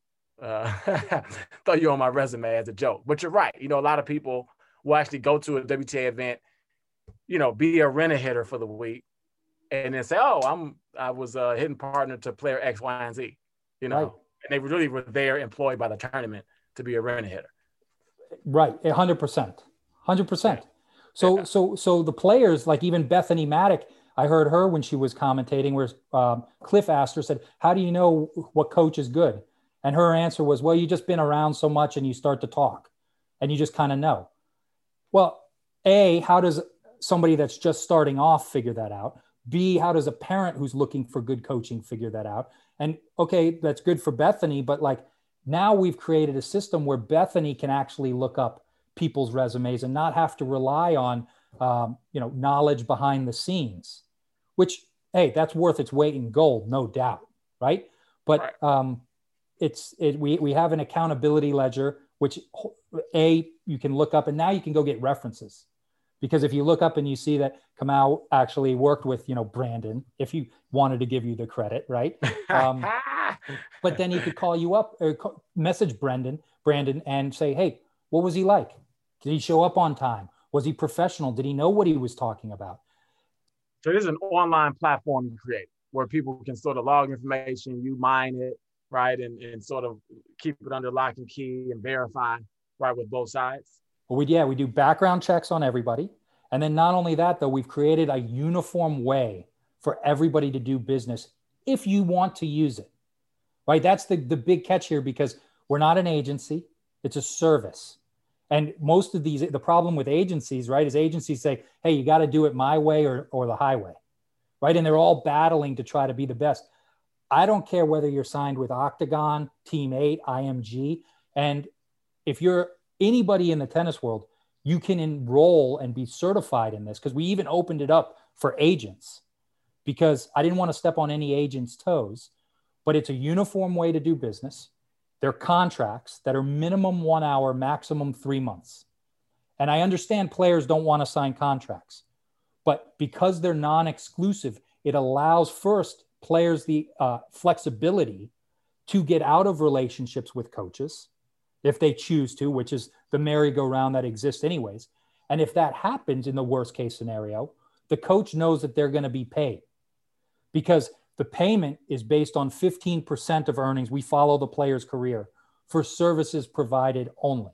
uh, throw you on my resume as a joke. But you're right. You know, a lot of people will actually go to a W T A event, you know, be a rent-a-hitter for the week, and then say, oh, I'm, I was a hitting partner to player X, Y, and Z, you know, right. And they really were there employed by the tournament to be a rent-a-hitter. Right. A hundred percent, hundred percent. So, yeah. so, so the players, like even Bethany Maddock, I heard her when she was commentating where um, Cliff asked her, said, how do you know what coach is good? And her answer was, well, you just been around so much and you start to talk and you just kind of know. Well, A, how does somebody that's just starting off figure that out? B, how does a parent who's looking for good coaching figure that out? And okay, that's good for Bethany, but like now we've created a system where Bethany can actually look up people's resumes and not have to rely on, um, you know, knowledge behind the scenes, which, hey, that's worth its weight in gold, no doubt. Right. But um, it's, it, we, we have an accountability ledger, which A, you can look up, and now you can go get references. Because if you look up and you see that Kamau actually worked with, you know, Brandon, if you wanted to give you the credit, right? Um, but then he could call you up or call, message Brendan, Brandon and say, hey, what was he like? Did he show up on time? Was he professional? Did he know what he was talking about? So this is an online platform you create where people can sort of log information, you mine it, right? And, and sort of keep it under lock and key and verify, right, with both sides. Well, we, yeah, we do background checks on everybody. And then not only that, though, we've created a uniform way for everybody to do business if you want to use it, right? That's the, the big catch here, because we're not an agency. It's a service. And most of these, the problem with agencies, right, is agencies say, hey, you got to do it my way or, or the highway, right? And they're all battling to try to be the best. I don't care whether you're signed with Octagon, Team eight, I M G. And if you're anybody in the tennis world, you can enroll and be certified in this, because we even opened it up for agents, because I didn't want to step on any agent's toes, but it's a uniform way to do business. They're contracts that are minimum one hour, maximum three months. And I understand players don't want to sign contracts, but because they're non-exclusive, it allows first players the uh, flexibility to get out of relationships with coaches if they choose to, which is the merry-go-round that exists anyways. And if that happens in the worst case scenario, the coach knows that they're going to be paid, because the payment is based on fifteen percent of earnings. We follow the player's career for services provided only.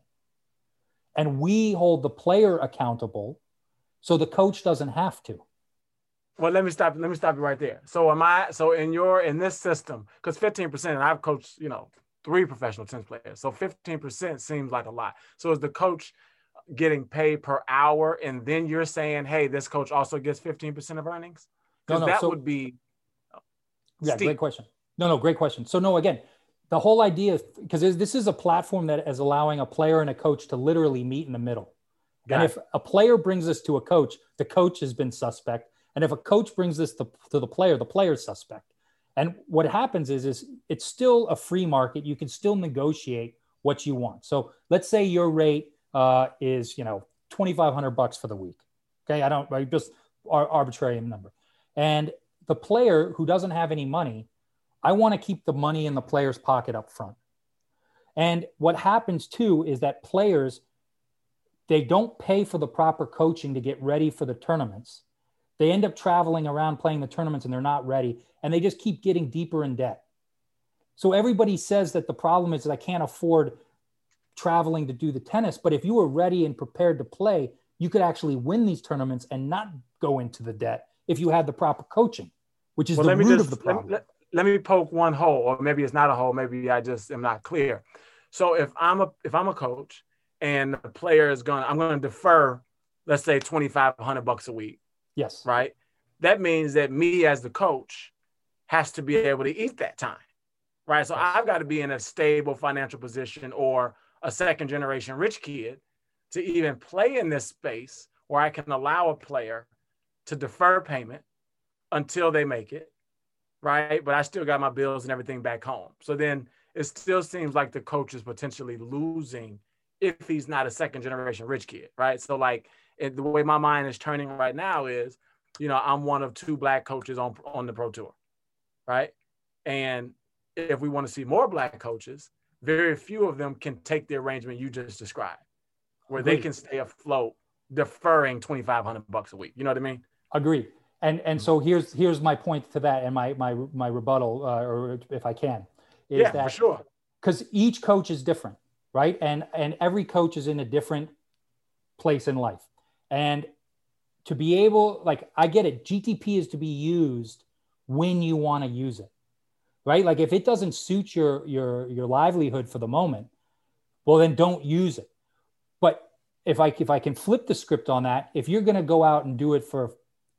And we hold the player accountable so the coach doesn't have to. Well, let me stop. Let me stop you right there. So am I, so in your, in this system, because fifteen percent, and I've coached, you know, three professional tennis players. So fifteen percent seems like a lot. So is the coach getting paid per hour? And then you're saying, hey, this coach also gets fifteen percent of earnings? Because no, no, that so, would be Yeah, steep. Great question. No, no, great question. So no, again, the whole idea, because this is a platform that is allowing a player and a coach to literally meet in the middle. Got and it. if a player brings this to a coach, the coach has been suspect. And if a coach brings this to, to the player, the player is suspect. And what happens is, is it's still a free market. You can still negotiate what you want. So let's say your rate uh, is, you know, twenty-five hundred bucks for the week. Okay. I don't, I just ar- arbitrary number. And the player who doesn't have any money, I want to keep the money in the player's pocket up front. And what happens too is that players, they don't pay for the proper coaching to get ready for the tournaments. They end up traveling around playing the tournaments and they're not ready, and they just keep getting deeper in debt. So everybody says that the problem is that I can't afford traveling to do the tennis, but if you were ready and prepared to play, you could actually win these tournaments and not go into the debt if you had the proper coaching, which is well, the let me root just, of the problem. Let, let, let me poke one hole, or maybe it's not a hole. Maybe I just am not clear. So if I'm a if I'm a coach and the player is going, I'm going to defer, let's say twenty-five hundred bucks a week. Yes. Right. That means that me as the coach has to be able to eat that time. Right. So Yes. I've got to be in a stable financial position, or a second generation rich kid, to even play in this space where I can allow a player to defer payment until they make it. Right. But I still got my bills and everything back home. So then it still seems like the coach is potentially losing if he's not a second generation rich kid. Right. So like, it, the way my mind is turning right now is, you know, I'm one of two black coaches on, on the Pro Tour, right? And if we want to see more black coaches, very few of them can take the arrangement you just described, where Agreed. they can stay afloat, deferring twenty-five hundred bucks a week. You know what I mean? Agree. And and so here's here's my point to that, and my my my rebuttal, uh, or if I can, is yeah, that for sure. Because each coach is different, right? And and every coach is in a different place in life. And to be able, like, I get it. G T P is to be used when you want to use it, right? Like if it doesn't suit your, your, your livelihood for the moment, well, then don't use it. But if I, if I can flip the script on that, if you're going to go out and do it for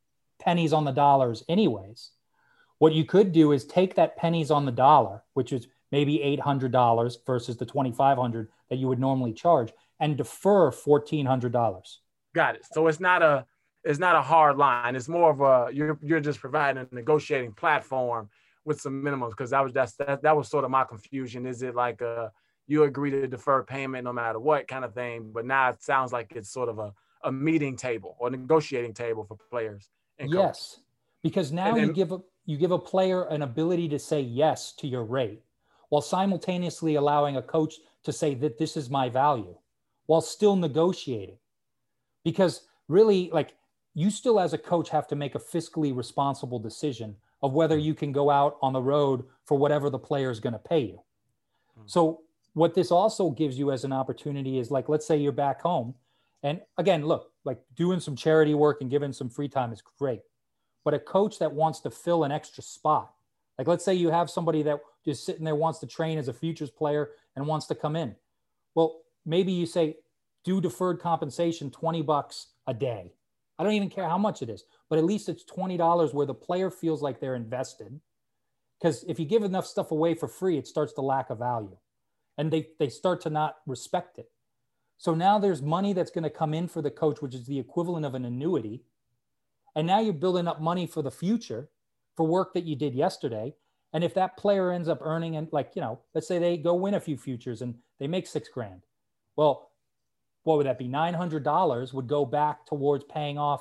pennies on the dollars anyways. What you could do is take that pennies on the dollar, which is maybe eight hundred dollars versus the twenty-five hundred dollars that you would normally charge, and defer fourteen hundred dollars. Got it. So it's not a it's not a hard line. It's more of a you're you're just providing a negotiating platform with some minimums, because that was that's that, that was sort of my confusion. Is it like a you agree to defer payment no matter what kind of thing? But now it sounds like it's sort of a, a meeting table or negotiating table for players and coaches. Yes, because now and, you give a you give a player an ability to say yes to your rate, while simultaneously allowing a coach to say that this is my value, while still negotiating. Because really, like, you still as a coach have to make a fiscally responsible decision of whether you can go out on the road for whatever the player is going to pay you. Mm. So what this also gives you as an opportunity is, like, let's say you're back home. And again, look, like, doing some charity work and giving some free time is great. But a coach that wants to fill an extra spot, like, let's say you have somebody that just sitting there wants to train as a futures player and wants to come in. Well, maybe you say, do deferred compensation, twenty bucks a day. I don't even care how much it is, but at least it's twenty dollars where the player feels like they're invested. Because if you give enough stuff away for free, it starts to lack a value, and they, they start to not respect it. So now there's money that's going to come in for the coach, which is the equivalent of an annuity. And now you're building up money for the future for work that you did yesterday. And if that player ends up earning, and like, you know, let's say they go win a few futures and they make six grand. Well, what would that be? nine hundred dollars would go back towards paying off.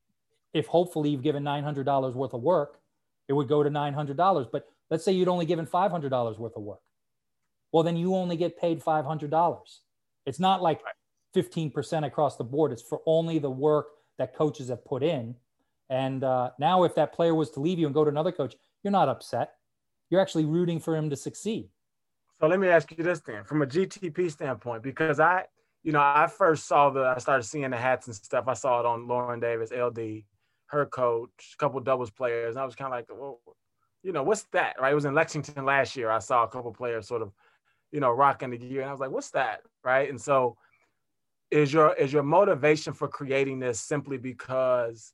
If hopefully you've given nine hundred dollars worth of work, it would go to nine hundred dollars. But let's say you'd only given five hundred dollars worth of work. Well, then you only get paid five hundred dollars. It's not like fifteen percent across the board. It's for only the work that coaches have put in. And uh, now if that player was to leave you and go to another coach, you're not upset. You're actually rooting for him to succeed. So let me ask you this then, from a G T P standpoint, because I, you know, I first saw the, I started seeing the hats and stuff. I saw it on Lauren Davis, L D, her coach, a couple of doubles players. And I was kind of like, well, you know, what's that, right? It was in Lexington last year. I saw a couple of players sort of, you know, rocking the gear. And I was like, what's that, right? And so is your, is your motivation for creating this simply because,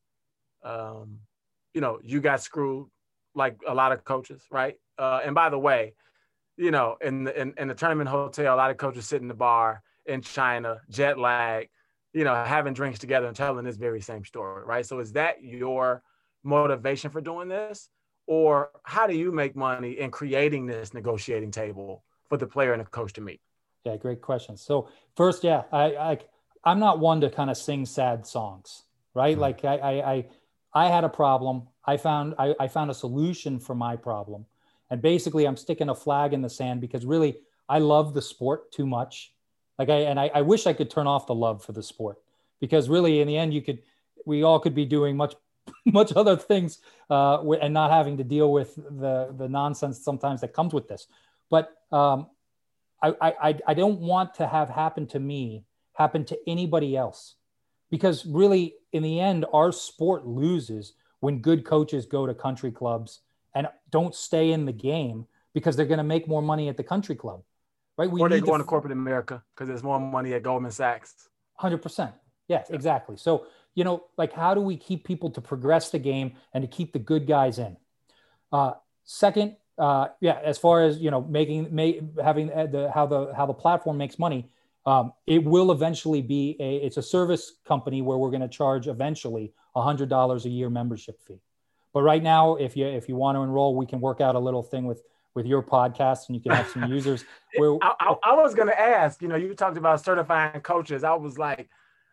um, you know, you got screwed like a lot of coaches, right? Uh, and by the way, you know, in the, in, in the tournament hotel, a lot of coaches sit in the bar in China, jet lag, you know, having drinks together and telling this very same story, right? So is that your motivation for doing this? Or how do you make money in creating this negotiating table for the player and the coach to meet? Yeah, great question. So first, yeah, I, I I'm not one to kind of sing sad songs, right? Mm-hmm. Like I, I I I had a problem. I found I, I found a solution for my problem. And basically I'm sticking a flag in the sand because really I love the sport too much. Like I, and I, I wish I could turn off the love for the sport, because really in the end you could, we all could be doing much, much other things uh, and not having to deal with the, the nonsense sometimes that comes with this. But um, I, I, I don't want to have happen to me, happen to anybody else, because really in the end, our sport loses when good coaches go to country clubs and don't stay in the game because they're going to make more money at the country club, right? We or they go into corporate America because there's more money at Goldman Sachs. one hundred percent. Yes, yeah. Exactly. So, you know, like, how do we keep people to progress the game and to keep the good guys in? Uh, second, uh, yeah, as far as, you know, making, may, having the, how the, how the platform makes money, um, it will eventually be a, it's a service company where we're going to charge eventually a hundred dollars a year membership fee. But right now, if you, if you want to enroll, we can work out a little thing with, with your podcast and you can have some users. Where, I, I, I was going to ask, you know, you talked about certifying coaches. I was like,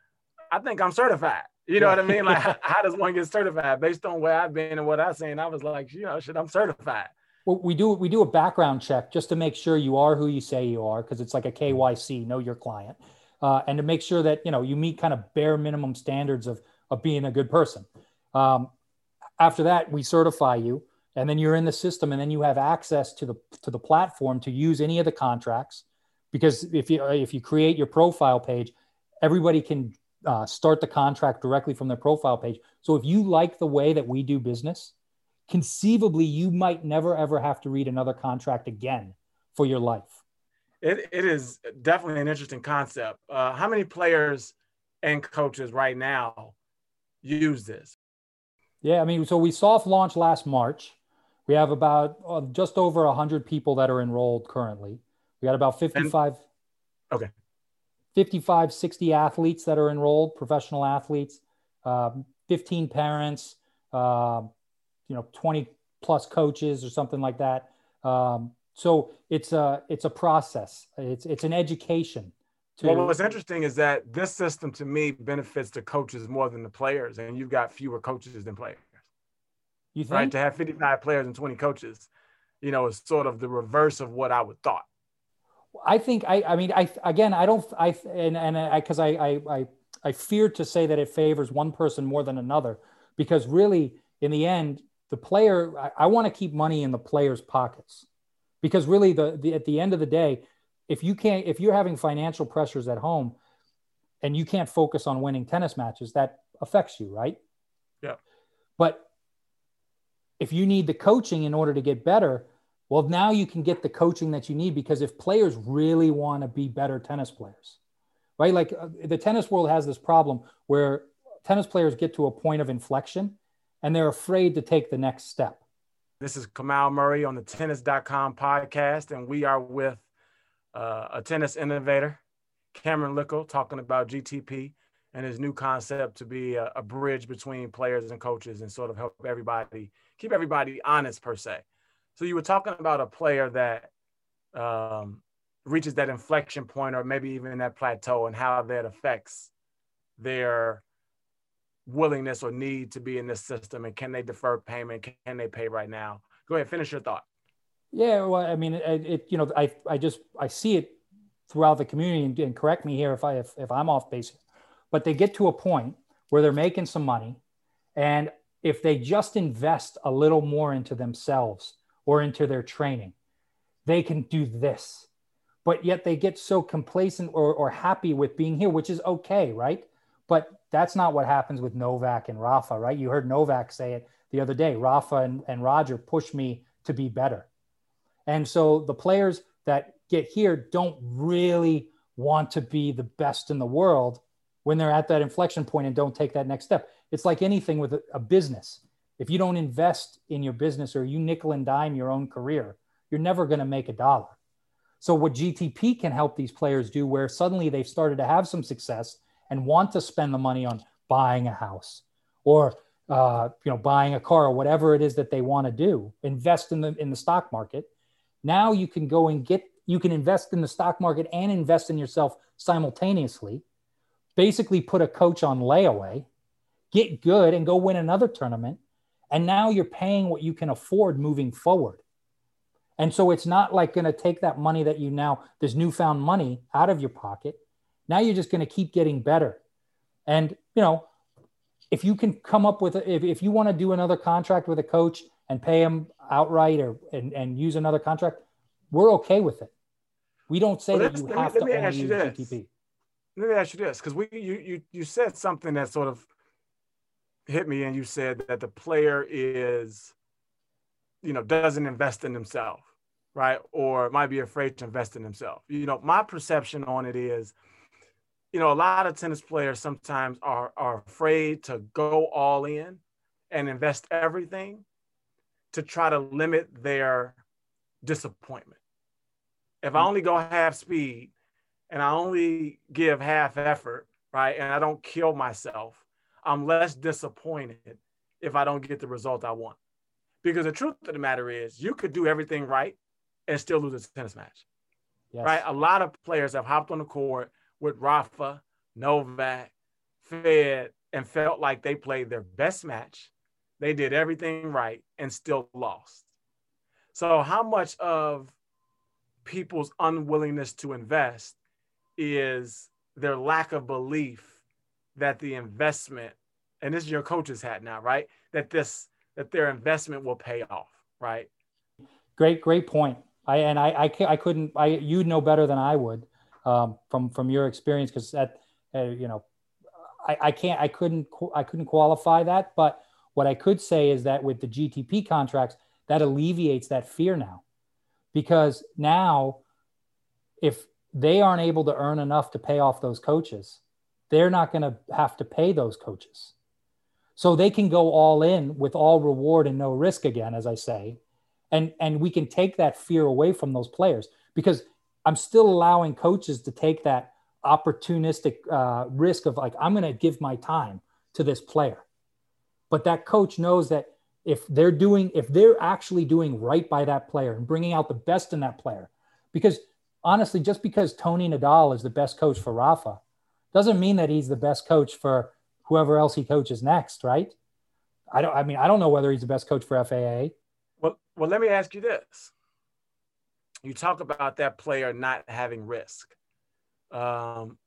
I think I'm certified. You know what I mean? Like, how, how does one get certified based on where I've been and what I've seen? I was like, you know, shit, I'm certified. Well, we do, we do a background check just to make sure you are who you say you are. Cause it's like a K Y C, know your client. Uh, and to make sure that, you know, you meet kind of bare minimum standards of, of being a good person. Um, after that, we certify you, and then you're in the system, and then you have access to the, to the platform to use any of the contracts. Because if you, if you create your profile page, everybody can uh, start the contract directly from their profile page. So if you like the way that we do business, conceivably, you might never, ever have to read another contract again for your life. It, it is definitely an interesting concept. Uh, how many players and coaches right now use this? Yeah, I mean, so we soft launched last March. We have about uh, just over one hundred people that are enrolled currently. We got about fifty-five, And, okay. fifty-five, sixty athletes that are enrolled, professional athletes, um, fifteen parents, uh, you know, twenty plus coaches or something like that. Um, so it's a, it's a process. It's, it's an education. To, well, what's interesting is that this system to me benefits the coaches more than the players, and you've got fewer coaches than players. You think? Right? To have fifty-five players and twenty coaches, you know, is sort of the reverse of what I would thought. I think I, I mean, I, again, I don't, I, and, and I, cause I, I, I, I fear to say that it favors one person more than another, because really in the end, the player, I, I want to keep money in the player's pockets, because really the, the, at the end of the day, if you can't, if you're having financial pressures at home and you can't focus on winning tennis matches, that affects you. Right. Yeah. But if you need the coaching in order to get better, well, now you can get the coaching that you need, because if players really want to be better tennis players, right? Like uh, the tennis world has this problem where tennis players get to a point of inflection and they're afraid to take the next step. This is Kamau Murray on the tennis dot com podcast, and we are with uh, a tennis innovator, Cameron Lickle, talking about G T P and his new concept to be a, a bridge between players and coaches and sort of help everybody, keep everybody honest per se. So you were talking about a player that um, reaches that inflection point or maybe even that plateau, and how that affects their willingness or need to be in this system, and can they defer payment? Can they pay right now? Go ahead, finish your thought. Yeah, well, I mean, it, it you know, I, I just, I see it throughout the community, and, and correct me here if I, if, if I'm off base, but they get to a point where they're making some money, and if they just invest a little more into themselves or into their training, they can do this. But yet they get so complacent or, or happy with being here, which is okay, right? But that's not what happens with Novak and Rafa, right? You heard Novak say it the other day. Rafa and, and Roger push me to be better. And so the players that get here don't really want to be the best in the world when they're at that inflection point and don't take that next step. It's like anything with a, a business. If you don't invest in your business, or you nickel and dime your own career, you're never going to make a dollar. So what G T P can help these players do, where suddenly they've started to have some success and want to spend the money on buying a house or uh, you know, buying a car or whatever it is that they want to do, invest in the in the stock market. Now you can go and get, you can invest in the stock market and invest in yourself simultaneously. Basically put a coach on layaway, get good, and go win another tournament. And now you're paying what you can afford moving forward. And so it's not like going to take that money that you now, this newfound money out of your pocket. Now you're just going to keep getting better. And, you know, if you can come up with, if, if you want to do another contract with a coach and pay him outright, or and, and use another contract, we're okay with it. We don't say well, that you have me, to only use G T P. Let me ask you this, because we you, you you said something that sort of hit me, and you said that the player is, you know, doesn't invest in himself, right? Or might be afraid to invest in himself. You know, my perception on it is, you know, a lot of tennis players sometimes are, are afraid to go all in and invest everything to try to limit their disappointment. If I only go half speed and I only give half effort, right, and I don't kill myself, I'm less disappointed if I don't get the result I want. Because the truth of the matter is, you could do everything right and still lose a tennis match, yes. Right? A lot of players have hopped on the court with Rafa, Novak, Fed, and felt like they played their best match. They did everything right and still lost. So how much of people's unwillingness to invest is their lack of belief that the investment, and this is your coach's hat now, right? That this, that their investment will pay off, right? Great, great point. I, and I, I, I couldn't, I, you know better than I would um, from, from your experience. Cause that, uh, you know, I, I can't, I couldn't, I couldn't qualify that. But what I could say is that with the G T P contracts, that alleviates that fear now, because now if they aren't able to earn enough to pay off those coaches, they're not going to have to pay those coaches. So they can go all in with all reward and no risk again, as I say. And, and we can take that fear away from those players, because I'm still allowing coaches to take that opportunistic uh, risk of like, I'm going to give my time to this player. But that coach knows that if they're doing, if they're actually doing right by that player and bringing out the best in that player, because honestly, just because Tony Nadal is the best coach for Rafa doesn't mean that he's the best coach for whoever else he coaches next, right? I don't, I mean, I don't know whether he's the best coach for F A A. Well, well, let me ask you this. You talk about that player not having risk. Um,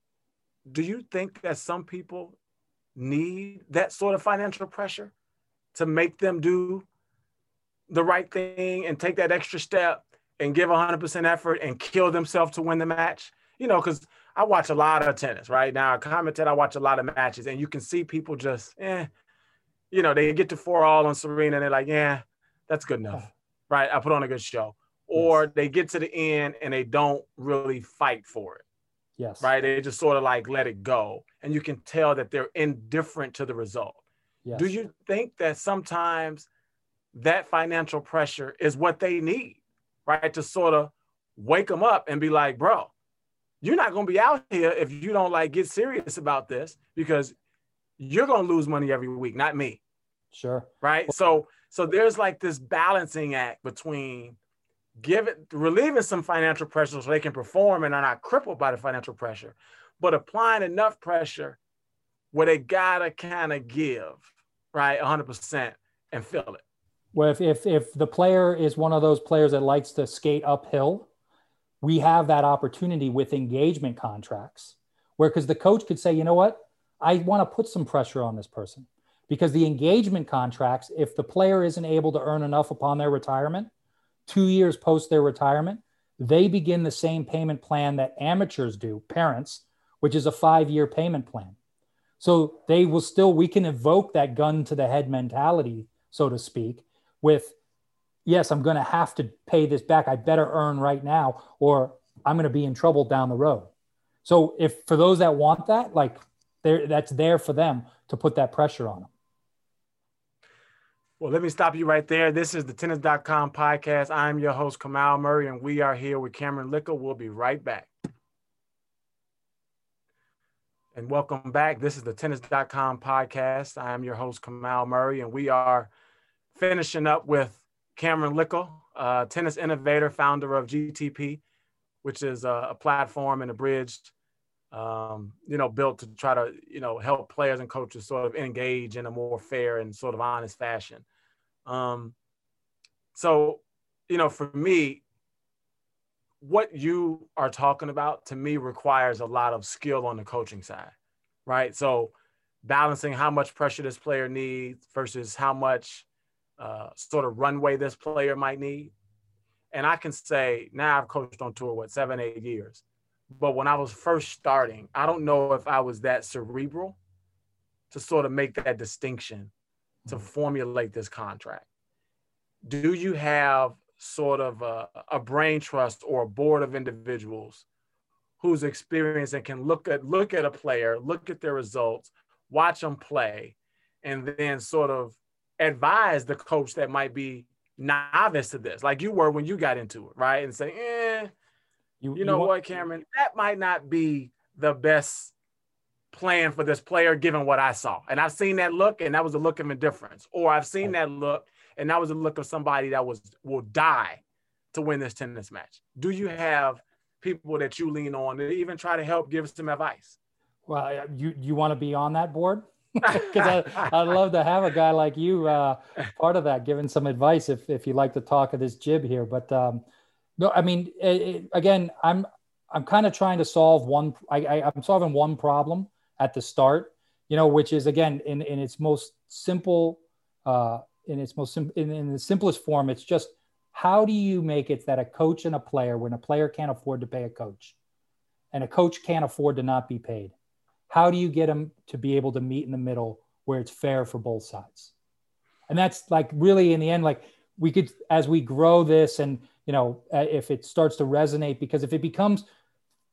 do you think that some people need that sort of financial pressure to make them do the right thing and take that extra step and give one hundred percent effort and kill themselves to win the match? You know, because I watch a lot of tennis right now. I commented, I watch a lot of matches, and you can see people just, eh, you know, they get to four all on Serena and they're like, yeah, that's good enough, right? I put on a good show. Or yes. They get to the end and they don't really fight for it. Yes. Right. They just sort of like let it go. And you can tell that they're indifferent to the result. Yes. Do you think that sometimes that financial pressure is what they need, right? To sort of wake them up and be like, bro, you're not going to be out here if you don't like get serious about this, because you're going to lose money every week, not me. Sure. Right. So, so there's like this balancing act between give it, relieving some financial pressure so they can perform and are not crippled by the financial pressure, but applying enough pressure where they gotta kind of give, right, one hundred percent and feel it. Well, if, if if the player is one of those players that likes to skate uphill, we have that opportunity with engagement contracts, where because the coach could say, you know what, I want to put some pressure on this person, because the engagement contracts, if the player isn't able to earn enough upon their retirement, two years post their retirement, they begin the same payment plan that amateurs do, parents, which is a five-year payment plan. So they will still, we can evoke that gun to the head mentality, so to speak, with, yes, I'm going to have to pay this back. I better earn right now, or I'm going to be in trouble down the road. So if for those that want that, like there, that's there for them to put that pressure on them. Well, let me stop you right there. This is the tennis dot com podcast. I'm your host, Kamau Murray, and we are here with Cameron Lickel. We'll be right back. And welcome back. This is the tennis dot com podcast. I am your host, Kamau Murray, and we are finishing up with Cameron Lickel, uh, tennis innovator, founder of G T P, which is a, a platform and a bridge, um, you know, built to try to, you know, help players and coaches sort of engage in a more fair and sort of honest fashion. Um, so, you know, for me, what you are talking about to me requires a lot of skill on the coaching side, right? So balancing how much pressure this player needs versus how much uh, sort of runway this player might need. And I can say now I've coached on tour, what, seven, eight years. But when I was first starting, I don't know if I was that cerebral to sort of make that distinction, to formulate this contract. Do you have sort of a, a brain trust or a board of individuals who's experienced and can look at look at a player, look at their results, watch them play, and then sort of advise the coach that might be novice to this, like you were when you got into it, right? And say, eh, you, you know you want- what, Cameron, that might not be the best plan for this player given what I saw. And I've seen that look, and that was a look of indifference. Or I've seen that look, and that was a look of somebody that was will die to win this tennis match. Do you have people that you lean on to even try to help give some advice? Well, you you want to be on that board? Because I'd love to have a guy like you uh, part of that, giving some advice if if you like to talk of this jib here. But um, no, I mean, it, it, again, I'm I'm kind of trying to solve one. I, I, I'm solving one problem at the start, you know, which is again in in its most simple, uh, in its most sim- in, in the simplest form. It's just how do you make it that a coach and a player, when a player can't afford to pay a coach, and a coach can't afford to not be paid, how do you get them to be able to meet in the middle where it's fair for both sides? And that's like really in the end, like we could, as we grow this and, you know, uh, if it starts to resonate, because if it becomes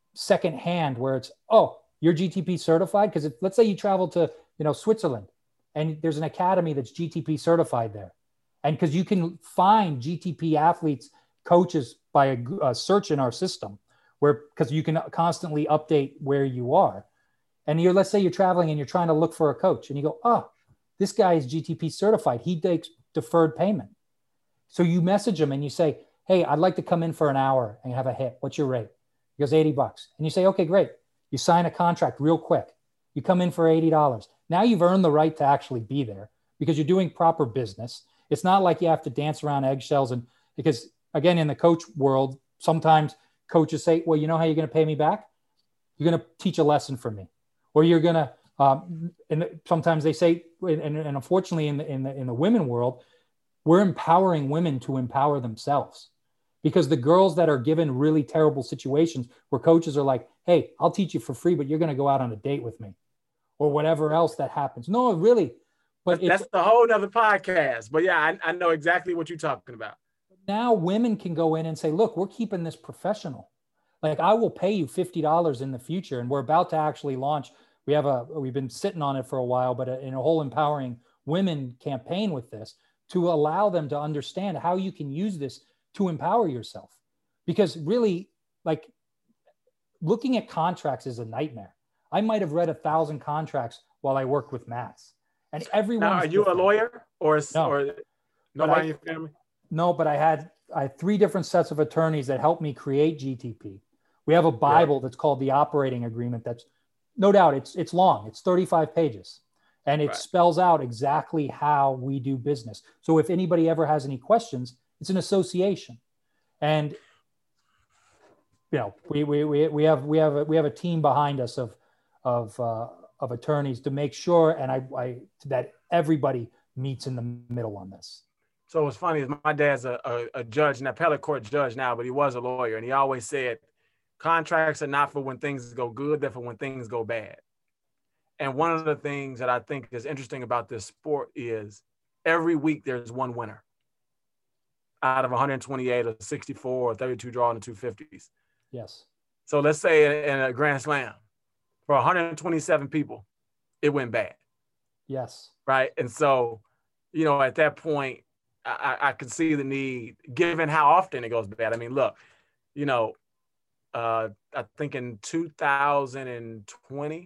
secondhand where it's, oh, you're G T P certified. Cause it, let's say you travel to, you know, Switzerland And there's an academy that's G T P certified there. And because you can find G T P athletes, coaches by a, a search in our system, where because you can constantly update where you are. And you're, let's say you're traveling and you're trying to look for a coach and you go, oh, this guy is G T P certified. He takes deferred payment. So you message him and you say, hey, I'd like to come in for an hour and have a hit. What's your rate? He goes, eighty bucks. And you say, okay, great. You sign a contract real quick. You come in for eighty dollars. Now you've earned the right to actually be there because you're doing proper business. It's not like you have to dance around eggshells. And because again, in the coach world, sometimes coaches say, well, you know how you're going to pay me back? You're going to teach a lesson for me. Or you're going to, um, and sometimes they say, and, and unfortunately in the, in the, in the women world, we're empowering women to empower themselves, because the girls that are given really terrible situations where coaches are like, hey, I'll teach you for free, but you're going to go out on a date with me or whatever else that happens. No, really. But that's the whole nother podcast. But yeah, I, I know exactly what you're talking about. Now women can go in and say, look, we're keeping this professional. Like, I will pay you fifty dollars in the future. And we're about to actually launch. We have a, we've been sitting on it for a while, but in a whole empowering women campaign with this to allow them to understand how you can use this to empower yourself. Because really, like, looking at contracts is a nightmare. I might have read a thousand contracts while I worked with Mats. And everyone. Now, are you a lawyer or, no. or nobody in your family? No, but I had, I had three different sets of attorneys that helped me create G T P. We have a Bible right. that's called the operating agreement. That's no doubt it's, it's long. It's thirty-five pages and it right. spells out exactly how we do business. So if anybody ever has any questions, it's an association. And, you know, we, we, we, we have, we have, a, we have a team behind us of, of, uh, of attorneys to make sure. And I, I, that everybody meets in the middle on this. So what's funny is my dad's a, a, a judge, an appellate court judge now, but he was a lawyer. And he always said, contracts are not for when things go good, they're for when things go bad. And one of the things that I think is interesting about this sport is every week there's one winner out of one hundred twenty-eight or sixty-four or thirty-two draw in the two fifties. Yes. So let's say in a Grand Slam, for one hundred twenty-seven people, it went bad. Yes. Right. And so, you know, at that point, I, I could see the need, given how often it goes bad. I mean, look, you know, uh, I think in two thousand twenty,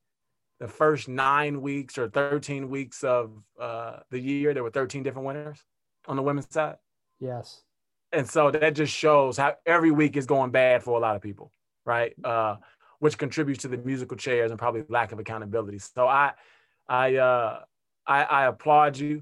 the first nine weeks or thirteen weeks of uh, the year, there were thirteen different winners on the women's side. Yes. And so that just shows how every week is going bad for a lot of people, right? Uh, which contributes to the musical chairs and probably lack of accountability. So I, I, uh, I, I applaud you.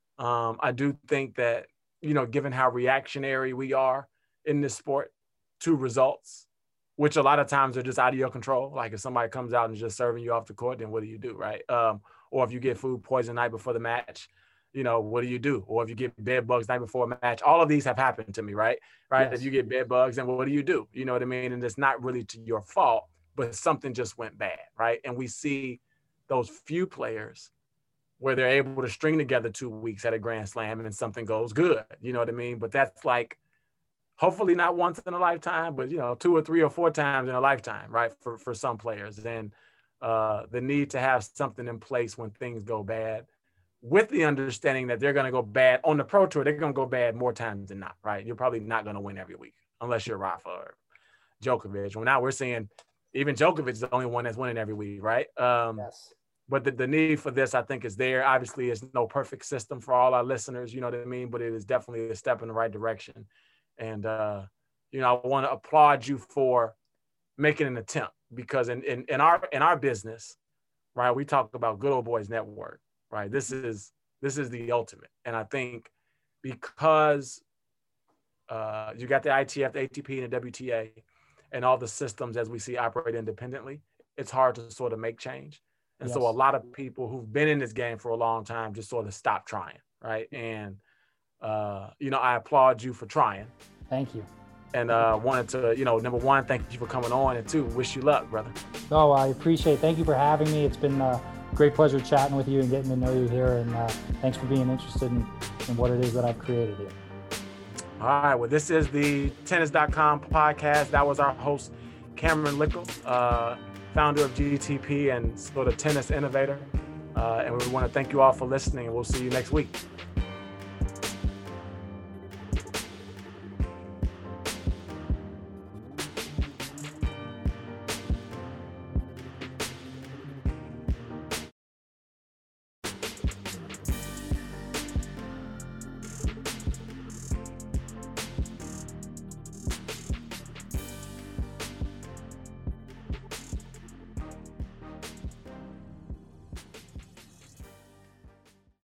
Um, I do think that, you know, given how reactionary we are in this sport to results, which a lot of times are just out of your control. Like if somebody comes out and is just serving you off the court, then what do you do, right? Um, or if you get food poisoning the night before the match, you know, what do you do? Or if you get bed bugs the night before a match, all of these have happened to me, right? Right. Yes. If you get bed bugs, then what do you do? You know what I mean? And it's not really to your fault, but something just went bad, right? And we see those few players where they're able to string together two weeks at a Grand Slam and something goes good, you know what I mean? But that's like, hopefully not once in a lifetime, but, you know, two or three or four times in a lifetime, right, for, for some players. And uh, the need to have something in place when things go bad, with the understanding that they're going to go bad on the pro tour, they're going to go bad more times than not, right? You're probably not going to win every week unless you're Rafa or Djokovic. Well, now we're seeing even Djokovic is the only one that's winning every week, right? Um, yes. But the, the need for this, I think, is there. Obviously, it's no perfect system for all our listeners, you know what I mean? But it is definitely a step in the right direction. And, uh, you know, I want to applaud you for making an attempt, because in, in, in our in our business, right, we talk about Good Old Boys Network, right? This is this is the ultimate. And I think because uh, you got the I T F, the A T P, and the W T A, and all the systems as we see operate independently, it's hard to sort of make change. And yes. so a lot of people who've been in this game for a long time just sort of stop trying, right? And Uh, you know, I applaud you for trying. Thank you. And uh, wanted to, you know, number one, thank you for coming on, and two, wish you luck, brother. Oh, I appreciate it. Thank you for having me. It's been a great pleasure chatting with you and getting to know you here. And uh, thanks for being interested in, in what it is that I've created here. All right. Well, this is the tennis dot com podcast. That was our host, Cameron Lickle, uh, founder of G T P and sort of tennis innovator. Uh, and we want to thank you all for listening, and we'll see you next week.